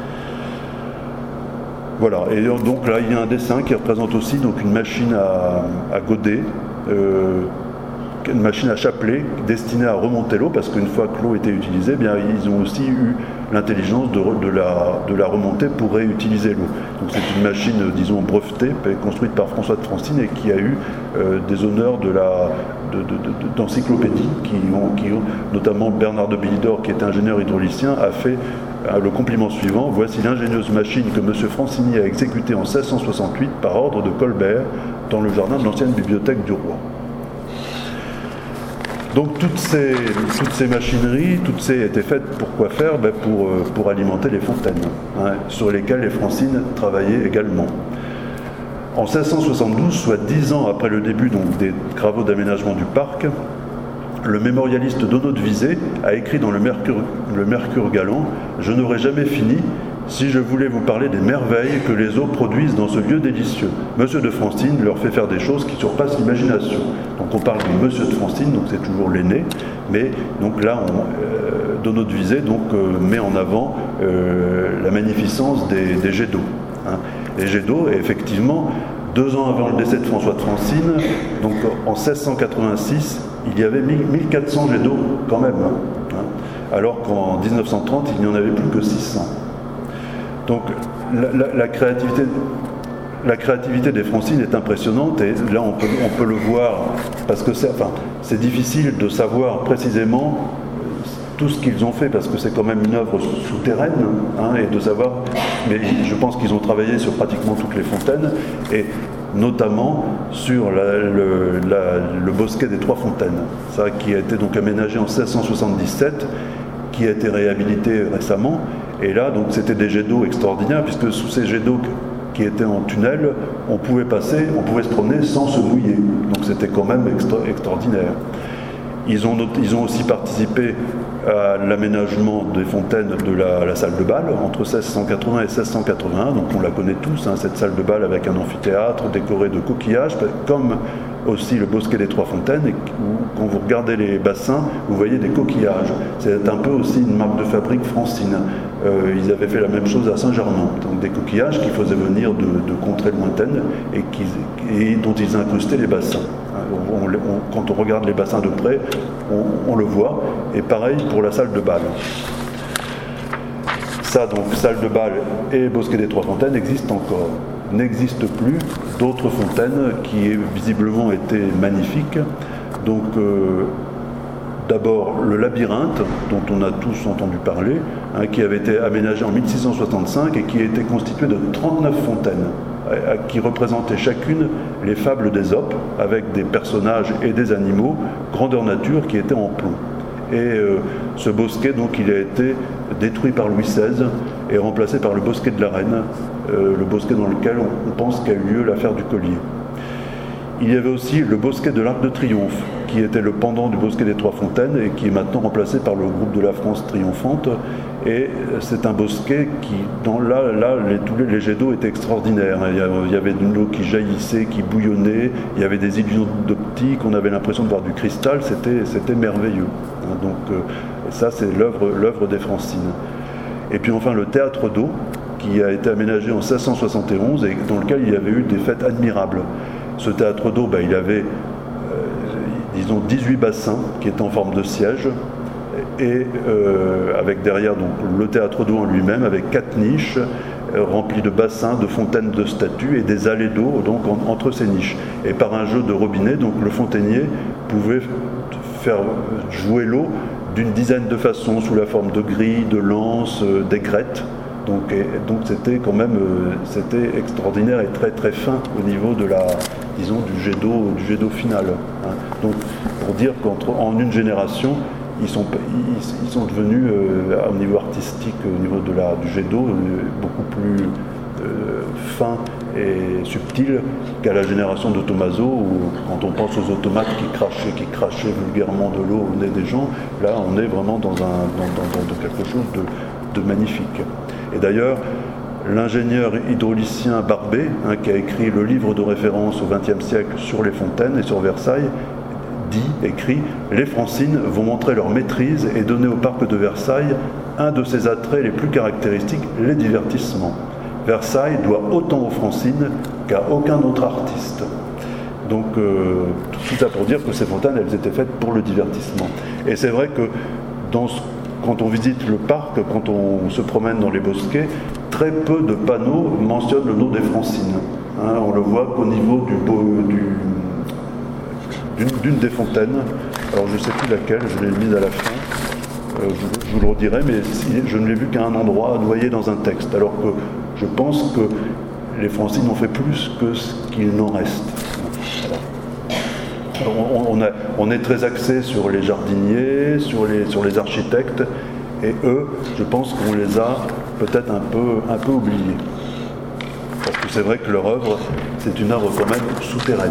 [SPEAKER 2] Voilà, et donc là, il y a un dessin qui représente aussi donc, une machine à goder, une machine à chapeler destinée à remonter l'eau, parce qu'une fois que l'eau était utilisée, eh bien, ils ont aussi eu l'intelligence de la remonter pour réutiliser l'eau. Donc c'est une machine, disons, brevetée, construite par François de Francine, et qui a eu des honneurs d'encyclopédie, qui ont notamment Bernard de Bélidor, qui est ingénieur hydraulicien, a fait le compliment suivant: voici l'ingénieuse machine que M. Francini a exécutée en 1668 par ordre de Colbert dans le jardin de l'ancienne bibliothèque du roi. Donc toutes ces machineries, étaient faites pour quoi faire ? Pour alimenter les fontaines, sur lesquelles les Francines travaillaient également. En 1672, soit 10 ans après le début donc, des travaux d'aménagement du parc, le mémorialiste Donneau de Visé a écrit dans le Mercure galant: « Je n'aurais jamais fini si je voulais vous parler des merveilles que les eaux produisent dans ce lieu délicieux. Monsieur de Francine leur fait faire des choses qui surpassent l'imagination. » Donc on parle de Monsieur de Francine, donc c'est toujours l'aîné, mais donc là, Donneau de Visé met en avant la magnificence des jets d'eau. Les jets d'eau, et effectivement, 2 ans avant le décès de François de Francine, donc en 1686, il y avait 1400 jets d'eau quand même, alors qu'en 1930, il n'y en avait plus que 600. Donc la créativité des Francines est impressionnante, et là on peut le voir, parce que c'est difficile de savoir précisément tout ce qu'ils ont fait, parce que c'est quand même une œuvre souterraine, et de savoir, mais je pense qu'ils ont travaillé sur pratiquement toutes les fontaines, et notamment sur le bosquet des Trois Fontaines, ça qui a été donc aménagé en 1677, qui a été réhabilité récemment. Et là, donc, c'était des jets d'eau extraordinaires, puisque sous ces jets d'eau qui étaient en tunnel, on pouvait se promener sans se mouiller. Donc c'était quand même extraordinaire. Ils ont aussi participé à l'aménagement des fontaines de la salle de bal entre 1680 et 1681. Donc on la connaît tous, cette salle de bal avec un amphithéâtre décoré de coquillages, comme aussi le bosquet des Trois Fontaines, où quand vous regardez les bassins, vous voyez des coquillages. C'est un peu aussi une marque de fabrique Francine. Ils avaient fait la même chose à Saint-Germain, donc des coquillages qui faisaient venir de contrées lointaines et dont ils incrustaient les bassins. Quand on regarde les bassins de près, on le voit, et pareil pour la salle de bal. Ça, donc, salle de bal et bosquet des Trois Fontaines existent encore. N'existe plus d'autres fontaines qui visiblement étaient magnifiques. Donc, d'abord le labyrinthe, dont on a tous entendu parler, qui avait été aménagé en 1665 et qui était constitué de 39 fontaines, qui représentaient chacune les fables d'Ésope, avec des personnages et des animaux, grandeur nature, qui étaient en plomb. Et ce bosquet, donc, il a été détruit par Louis XVI et remplacé par le bosquet de la Reine, le bosquet dans lequel on pense qu'a eu lieu l'affaire du collier. Il y avait aussi le bosquet de l'Arc de Triomphe, qui était le pendant du bosquet des Trois Fontaines et qui est maintenant remplacé par le groupe de la France triomphante. Et c'est un bosquet qui, tous les jets d'eau étaient extraordinaires. Il y avait de l'eau qui jaillissait, qui bouillonnait, il y avait des illusions d'optique, on avait l'impression de voir du cristal, c'était merveilleux. Donc ça, c'est l'œuvre des Francines. Et puis enfin le théâtre d'eau, qui a été aménagé en 1671 et dans lequel il y avait eu des fêtes admirables. Ce théâtre d'eau, il avait, disons, 18 bassins qui étaient en forme de siège, et avec derrière donc, le théâtre d'eau en lui-même, avec 4 niches remplies de bassins, de fontaines de statues et des allées d'eau donc, entre ces niches. Et par un jeu de robinet, donc, le fontainier pouvait faire jouer l'eau d'une dizaine de façons, sous la forme de grilles, de lances, d'aigrettes. Donc c'était quand même c'était extraordinaire et très très fin au niveau de la, disons, du jet d'eau final. Hein. Donc pour dire qu'en une génération, ils sont devenus au niveau artistique, au niveau du jet d'eau, beaucoup plus fin et subtil qu'à la génération de Tommaso, où quand on pense aux automates qui crachaient vulgairement de l'eau au nez des gens, là on est vraiment dans quelque chose de magnifique. Et d'ailleurs, l'ingénieur hydraulicien Barbet, qui a écrit le livre de référence au XXe siècle sur les fontaines et sur Versailles, écrit « Les Francines vont montrer leur maîtrise et donner au parc de Versailles un de ses attraits les plus caractéristiques, les divertissements. Versailles doit autant aux Francines qu'à aucun autre artiste. » Donc, tout ça pour dire que ces fontaines, elles étaient faites pour le divertissement. Et c'est vrai que quand on visite le parc, quand on se promène dans les bosquets, très peu de panneaux mentionnent le nom des Francines. On le voit qu'au niveau d'une des fontaines, alors je ne sais plus laquelle, je l'ai mise à la fin, je vous le redirai, mais je ne l'ai vu qu'à un endroit, noyé dans un texte, alors que je pense que les Francines ont fait plus que ce qu'il n'en reste. Alors, on est très axé sur les jardiniers, sur les architectes, et eux, je pense qu'on les a peut-être un peu oubliés. Parce que c'est vrai que leur œuvre, c'est une œuvre quand même souterraine.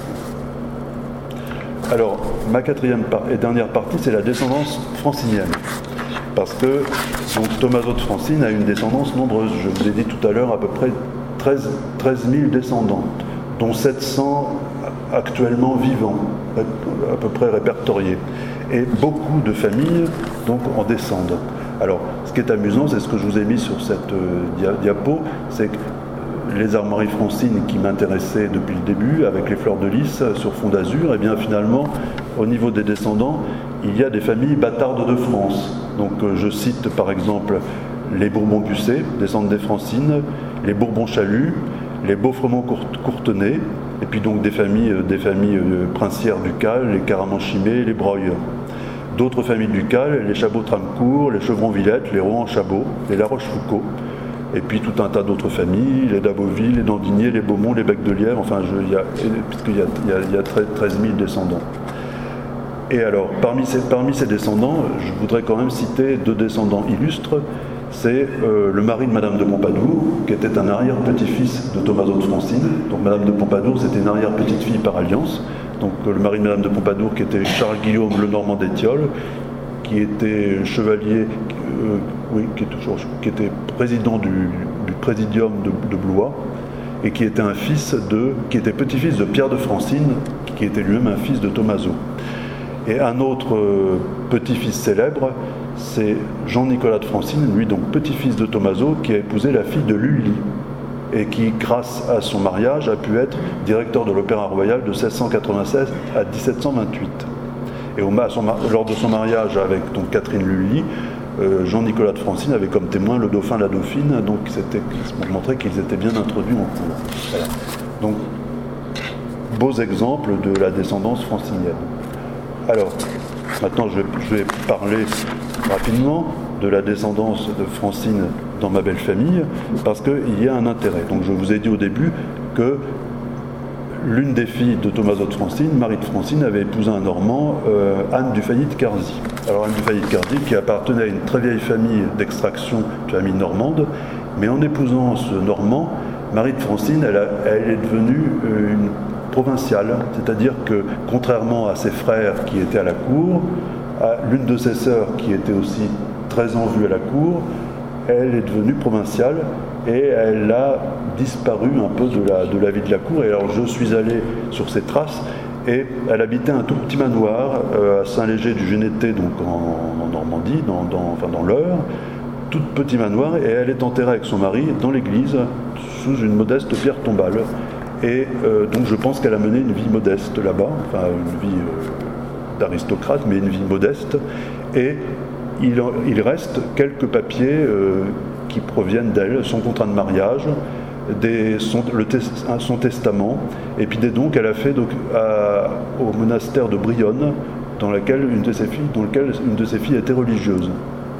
[SPEAKER 2] Alors, ma quatrième et dernière partie, c'est la descendance francinienne. Parce que donc, Tommaso de Francine a une descendance nombreuse. Je vous ai dit tout à l'heure à peu près 13 000 descendants, dont 700 actuellement vivants, à peu près répertoriés. Et beaucoup de familles donc, en descendent. Alors, ce qui est amusant, c'est ce que je vous ai mis sur cette diapo, c'est que les armoiries Francine qui m'intéressaient depuis le début, avec les fleurs de lys sur fond d'azur, et bien finalement, au niveau des descendants, il y a des familles bâtardes de France. Donc je cite par exemple les Bourbon-Busset, descendent des Francines, les Bourbon-Chalut, les Beaufremont-Courtenay, et puis donc des familles princières ducales, les Caraman-Chimay, les Broglie. D'autres familles ducales, les Chabot-Tramcourt, les Chevron-Villette, les Rohan-Chabot, les La Rochefoucauld. Et puis tout un tas d'autres familles, les Daboville, les Dandinier, les Beaumont, les Bec de Lièvre, enfin, puisqu'il y a 13 000 descendants. Et alors, parmi ces descendants, je voudrais quand même citer 2 descendants illustres. C'est le mari de Madame de Pompadour, qui était un arrière-petit-fils de Tommaso de Francine. Donc Madame de Pompadour, c'était une arrière-petite-fille par alliance. Donc le mari de Madame de Pompadour, qui était Charles-Guillaume le Normand d'Étiole, qui était chevalier, qui était président du présidium de Blois, et qui était qui était petit-fils de Pierre de Francine, qui était lui-même un fils de Tommaso. Et un autre petit-fils célèbre, c'est Jean-Nicolas de Francine, lui donc petit-fils de Tommaso, qui a épousé la fille de Lully, et qui, grâce à son mariage, a pu être directeur de l'Opéra Royal de 1696 à 1728. Et lors de son mariage avec donc, Catherine Lully, Jean-Nicolas de Francine avait comme témoin le dauphin, la dauphine, donc c'était pour montrer qu'ils étaient bien introduits en cour. Voilà. Donc, beaux exemples de la descendance francinienne. Alors, maintenant je vais parler rapidement de la descendance de Francine dans ma belle famille, parce qu'il y a un intérêt. Donc je vous ai dit au début que l'une des filles de Tommaso de Francine, Marie de Francine, avait épousé un Normand, Anne du Fagny de Carzy. Alors Anne du Fagny de Carzy, qui appartenait à une très vieille famille d'extraction, famille normande, mais en épousant ce Normand, Marie de Francine, elle est devenue une provinciale, c'est-à-dire que, contrairement à ses frères qui étaient à la cour, à l'une de ses sœurs qui était aussi très en vue à la cour, elle est devenue provinciale et elle a disparu un peu de la vie de la cour. Et alors je suis allé sur ses traces et elle habitait un tout petit manoir à Saint-Léger du Genetet, donc en Normandie, dans l'Eure, tout petit manoir, et elle est enterrée avec son mari dans l'église, sous une modeste pierre tombale. Et donc je pense qu'elle a mené une vie modeste là-bas, enfin une vie d'aristocrate, mais une vie modeste. Et il reste quelques papiers qui proviennent d'elle, son contrat de mariage, son testament, et puis des dons qu'elle a fait au monastère de Brionne, dans lequel une de ses filles était religieuse.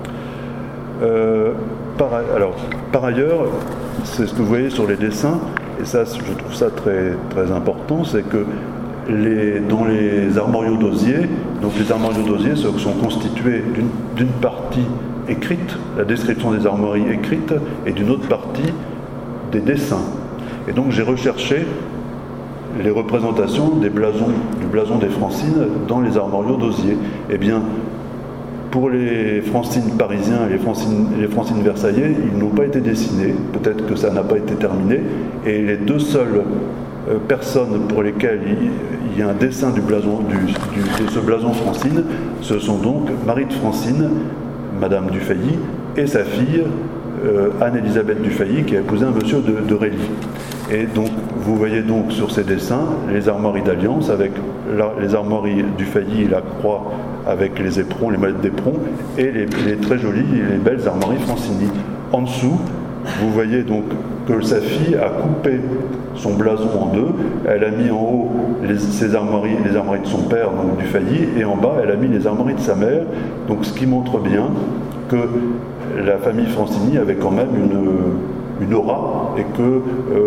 [SPEAKER 2] Par ailleurs, c'est ce que vous voyez sur les dessins, et ça, je trouve ça très, très important, c'est que dans les armoriaux d'osier, donc les armoriaux d'osier sont constitués d'une partie écrite, la description des armoiries écrite, et d'une autre partie des dessins. Et donc j'ai recherché les représentations du blason des Francines dans les armoriaux d'osier. Eh bien, pour les Francines parisiens et les Francines versaillais, ils n'ont pas été dessinés, peut-être que ça n'a pas été terminé, et les deux seules personnes pour lesquelles il y a un dessin de ce blason Francine, ce sont donc Marie de Francine, Madame Dufay, et sa fille, Anne-Élisabeth Dufay, qui a épousé un monsieur de Rély. Et donc, vous voyez donc sur ces dessins les armoiries d'Alliance, avec les armoiries Dufay, la croix avec les éperons, les mallettes d'éperons, et les très jolies et les belles armoiries Francini. En dessous, vous voyez donc que sa fille a coupé son blason en deux. Elle a mis en haut les armoiries de son père, donc Dufay, et en bas, elle a mis les armoiries de sa mère. Donc, ce qui montre bien que la famille Francini avait quand même une aura, et que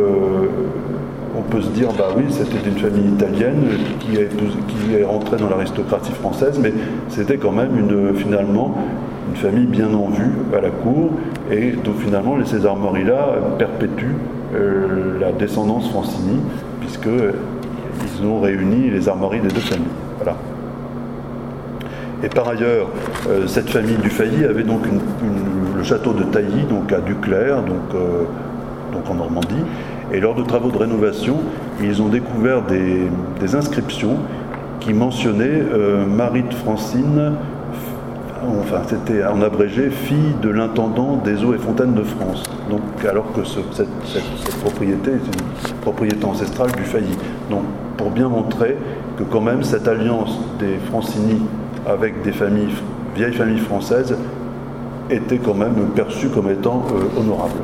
[SPEAKER 2] on peut se dire, bah oui, c'était une famille italienne qui est rentrée dans l'aristocratie française, mais c'était quand même finalement une famille bien en vue à la cour, et donc finalement ces armoiries-là perpétuent la descendance Francini, puisqu'ils ont réuni les armoiries des deux familles. Voilà. Et par ailleurs, cette famille Dufay avait donc le château de Tailly, donc à Duclair, donc en Normandie. Et lors de travaux de rénovation, ils ont découvert des inscriptions qui mentionnaient Marie de Francine, enfin c'était en abrégé, fille de l'intendant des eaux et fontaines de France. Donc, alors que cette propriété est une propriété ancestrale du Failly. Donc, pour bien montrer que quand même cette alliance des Francini avec des vieilles familles françaises était quand même perçue comme étant honorable.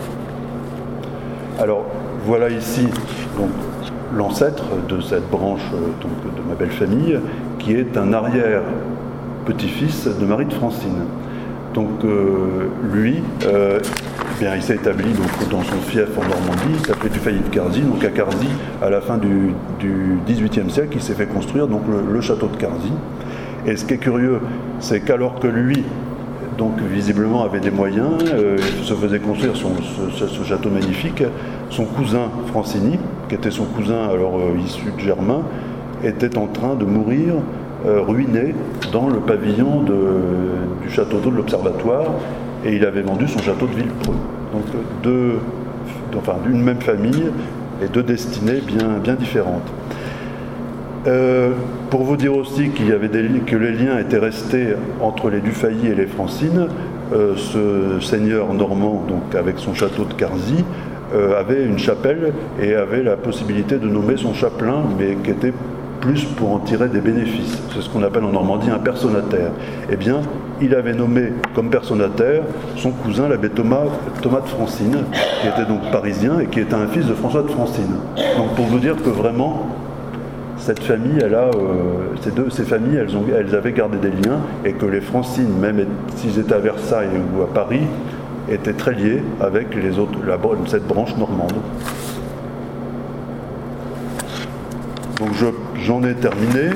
[SPEAKER 2] Alors, voilà ici donc l'ancêtre de cette branche de ma belle famille, qui est un arrière-petit-fils de Marie de Francine. Donc lui, il s'est établi donc, dans son fief en Normandie, il s'appelait Dufay de Carzy. Donc à Carzy, à la fin du XVIIIe siècle, il s'est fait construire donc, le château de Carzy. Et ce qui est curieux, c'est qu'alors que lui, donc visiblement avait des moyens, se faisait construire ce château magnifique, son cousin Francini, qui était son cousin alors issu de Germain, était en train de mourir ruiné dans le pavillon du château d'eau de l'Observatoire, et il avait vendu son château de Villepreux. Donc d'une même famille et deux destinées bien différentes. Pour vous dire aussi que les liens étaient restés entre les Dufay et les Francine, ce seigneur normand, donc avec son château de Carzy, avait une chapelle et avait la possibilité de nommer son chapelain, mais qui était plus pour en tirer des bénéfices. C'est ce qu'on appelle en Normandie un personnataire. Eh bien, il avait nommé comme personnataire son cousin, l'abbé Thomas de Francine, qui était donc parisien et qui était un fils de François de Francine. Donc pour vous dire que vraiment, cette famille, ces familles, elles avaient gardé des liens, et que les Francine, même s'ils étaient à Versailles ou à Paris, étaient très liés avec cette branche normande. Donc j'en ai terminé.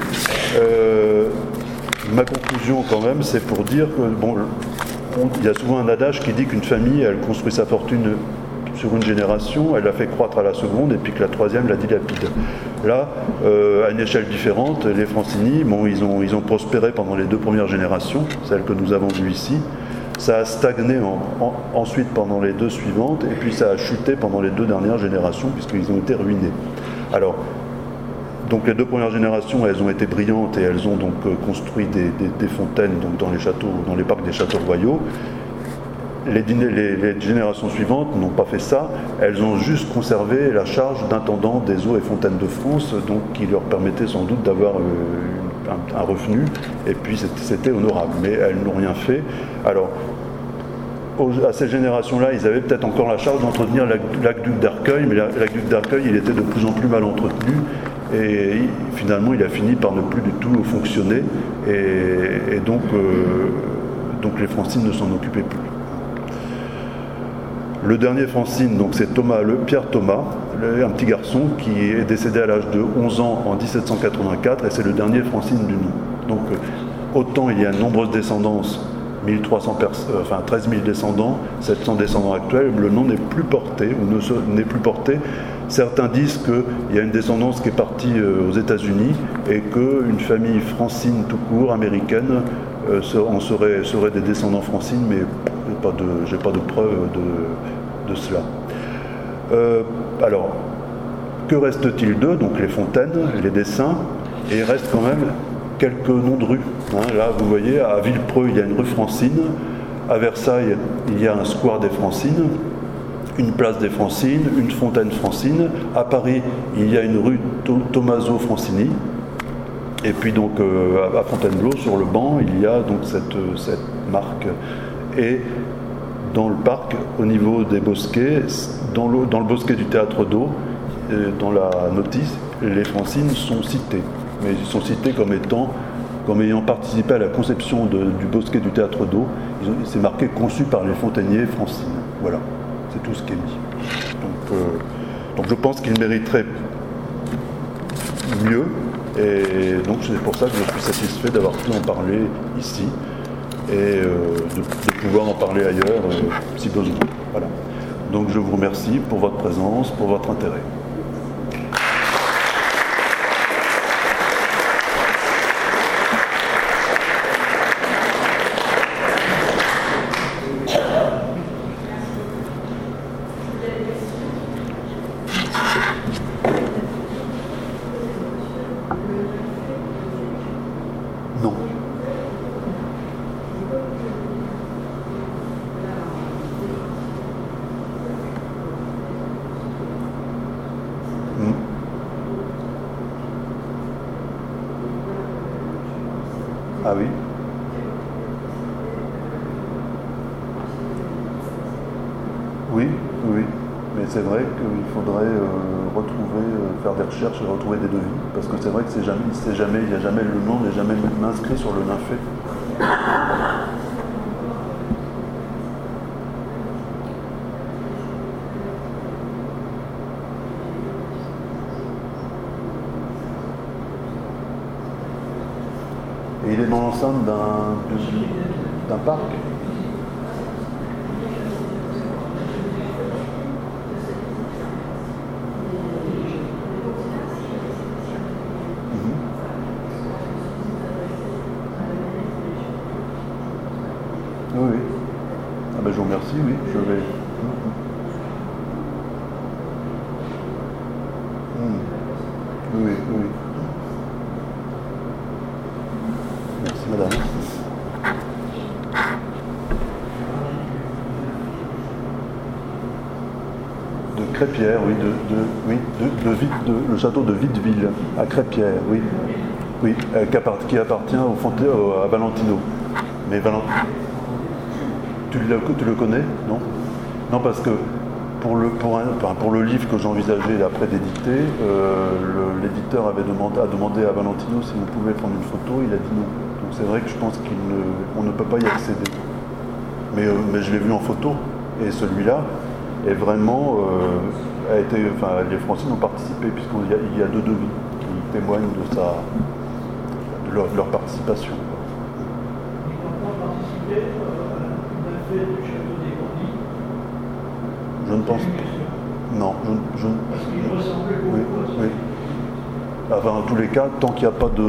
[SPEAKER 2] Ma conclusion quand même, c'est pour dire que il y a souvent un adage qui dit qu'une famille, elle construit sa fortune sur une génération, elle la fait croître à la seconde, et puis que la troisième la dilapide. Là, à une échelle différente, les Francini, ils ont prospéré pendant les deux premières générations, celles que nous avons vues ici. Ça a stagné ensuite pendant les deux suivantes, et puis ça a chuté pendant les deux dernières générations, puisqu'ils ont été ruinés. Alors, donc les deux premières générations, elles ont été brillantes, et elles ont donc construit des fontaines donc dans les parcs des châteaux royaux. les générations suivantes n'ont pas fait ça, elles ont juste conservé la charge d'intendant des eaux et fontaines de France, donc qui leur permettait sans doute d'avoir un revenu, et puis c'était honorable, mais elles n'ont rien fait. Alors, à ces générations-là, ils avaient peut-être encore la charge d'entretenir l'aqueduc d'Arcueil, mais l'aqueduc d'Arcueil, il était de plus en plus mal entretenu, et finalement, il a fini par ne plus du tout fonctionner, et donc les Francines ne s'en occupaient plus. Le dernier Francine, donc, c'est Pierre Thomas, un petit garçon qui est décédé à l'âge de 11 ans en 1784, et c'est le dernier Francine du nom. Donc, autant il y a de nombreuses descendances, 13 000 descendants, 700 descendants actuels, le nom n'est plus porté, ou n'est plus porté. Certains disent qu'il y a une descendance qui est partie aux États-Unis et qu'une famille Francine tout court, américaine, serait des descendants Francine, mais j'ai pas de preuve de cela. Alors, que reste-t-il d'eux? Donc les fontaines, les dessins, et il reste quand même quelques noms de rues. Là, vous voyez, à Villepreux, il y a une rue Francine. À Versailles, il y a un square des Francines, une place des Francines, une fontaine Francine. À Paris, il y a une rue Tommaso Francini. Et puis donc à Fontainebleau, sur le banc, il y a donc cette marque. Et dans le parc, au niveau des bosquets, dans le bosquet du Théâtre d'Eau, dans la notice, les Francines sont citées. Mais ils sont cités comme ayant participé à la conception du bosquet du Théâtre d'Eau. C'est marqué conçu par les fontainiers Francine. Voilà, c'est tout ce qui est mis. Donc je pense qu'il mériterait mieux, et donc c'est pour ça que je suis satisfait d'avoir pu en parler ici et de pouvoir en parler ailleurs si besoin. Voilà. Donc je vous remercie pour votre présence, pour votre intérêt. Non. Ah oui. Oui, oui. Mais c'est vrai qu'il faudrait faire des recherches et retrouver des devis. Parce que c'est vrai que il n'y a jamais le nom n'est jamais inscrit sur le nymphet. Et il est dans l'enceinte d'un parc. Oui. Ah ben je vous remercie, oui, je vais. Oui. Merci madame. De Crépierre, oui, le château de Vitteville, à Crépierre, oui. Oui, qui appartient à Valentino. Mais tu le connais? Non? Non, parce que pour le livre que j'envisageais après d'éditer, l'éditeur a demandé à Valentino si on pouvait prendre une photo, il a dit non. Donc c'est vrai que je pense qu'on ne peut pas y accéder. Mais je l'ai vu en photo, et celui-là est vraiment les Francines ont participé, puisqu'il y a deux devis qui témoignent de leur participation. Je ne pense pas. Non,
[SPEAKER 3] Parce qu'il ressemblait beaucoup.
[SPEAKER 2] Oui. Enfin, dans tous les cas, tant qu'il n'y a pas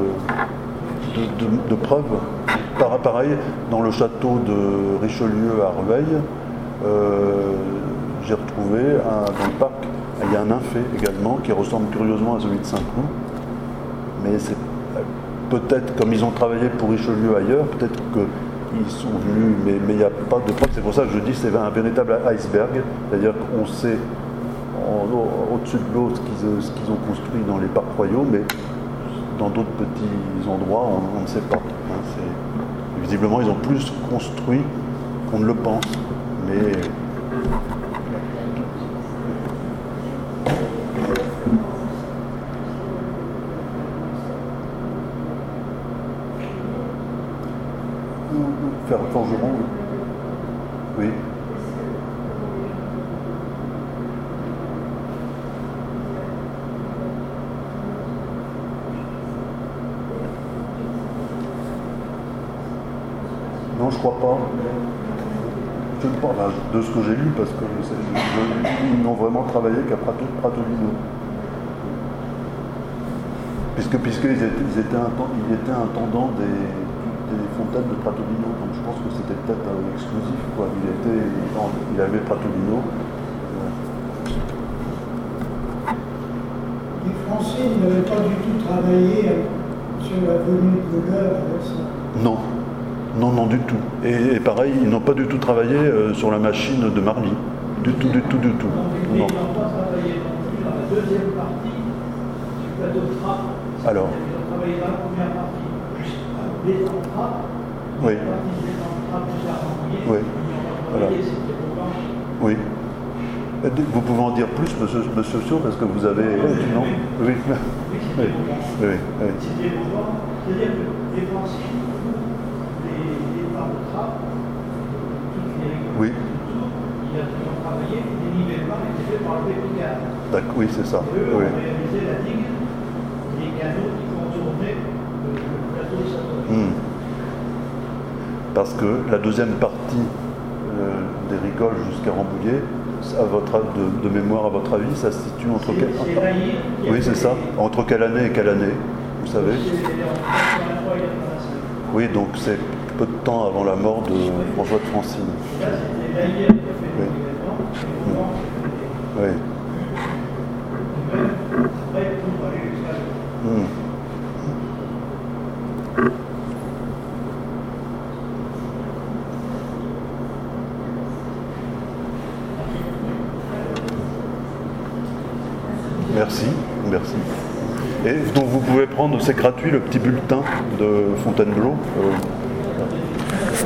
[SPEAKER 2] de preuves. Pareil, dans le château de Richelieu à Rueil, j'ai retrouvé dans le parc, il y a un nymphet également qui ressemble curieusement à celui de Saint-Cloud. Mais c'est peut-être, comme ils ont travaillé pour Richelieu ailleurs, peut-être ils sont venus, mais il n'y a pas de preuve. C'est pour ça que je dis que c'est un véritable iceberg, c'est-à-dire qu'on sait au-dessus de l'eau ce qu'ils ont construit dans les parcs royaux, mais dans d'autres petits endroits, on ne sait pas. Visiblement, ils ont plus construit qu'on ne le pense, mais... Faire un forgeron, oui. Non, je crois pas. Je ne sais pas, de ce que j'ai lu, parce que ils n'ont vraiment travaillé qu'à Pratolino. Puisqu'ils étaient intendants des fontaines de Pratolino, donc je pense que c'était peut-être exclusif, quoi. Il avait Pratolino.
[SPEAKER 3] Les Français n'avaient pas du tout travaillé sur la venue de l'heure avec ça.
[SPEAKER 2] Non. Non, du tout. Et pareil, ils n'ont pas du tout travaillé sur la machine de Marly. Du tout.
[SPEAKER 3] Non. Ils n'ont pas travaillé non plus dans la deuxième partie du plateau de trappe.
[SPEAKER 2] Alors.
[SPEAKER 3] Ils ont travaillé dans la première partie, juste les trappes.
[SPEAKER 2] Oui.
[SPEAKER 3] La partie des trappes jusqu'à Rambouillet.
[SPEAKER 2] Oui.
[SPEAKER 3] Voilà. C'était pour blanche.
[SPEAKER 2] Oui. Vous pouvez en dire plus, monsieur Sio, parce que vous avez... Non ? Oui.
[SPEAKER 3] Oui, c'était pour blanche.
[SPEAKER 2] Oui.
[SPEAKER 3] C'était pour blanche. C'est-à-dire que les Français, les parts de trappe, toutes les règles,
[SPEAKER 2] Oui.
[SPEAKER 3] ils ont travaillé, les nivellements étaient faits par le Pépicard.
[SPEAKER 2] D'accord, oui, c'est ça.
[SPEAKER 3] Et eux
[SPEAKER 2] Oui.
[SPEAKER 3] ont réalisé la digue, les canaux qui contournaient le plateau de Saint-Omer.
[SPEAKER 2] Parce que la deuxième partie des rigoles jusqu'à Rambouillet, de mémoire à votre avis, ça se situe entre quelle...
[SPEAKER 3] C'est Railly.
[SPEAKER 2] Oui, c'est ça. Entre quelle année et quelle année, vous savez?
[SPEAKER 3] C'est en 83 et 85.
[SPEAKER 2] Oui, donc c'est peu de temps avant la mort de François de Francine.
[SPEAKER 3] Là, c'était Railly qui a fait les événements, et Laurent qui a fait
[SPEAKER 2] Oui.
[SPEAKER 3] même après pour aller jusqu'à l'heure.
[SPEAKER 2] Merci. Et donc vous pouvez prendre, c'est gratuit, le petit bulletin de Fontainebleau.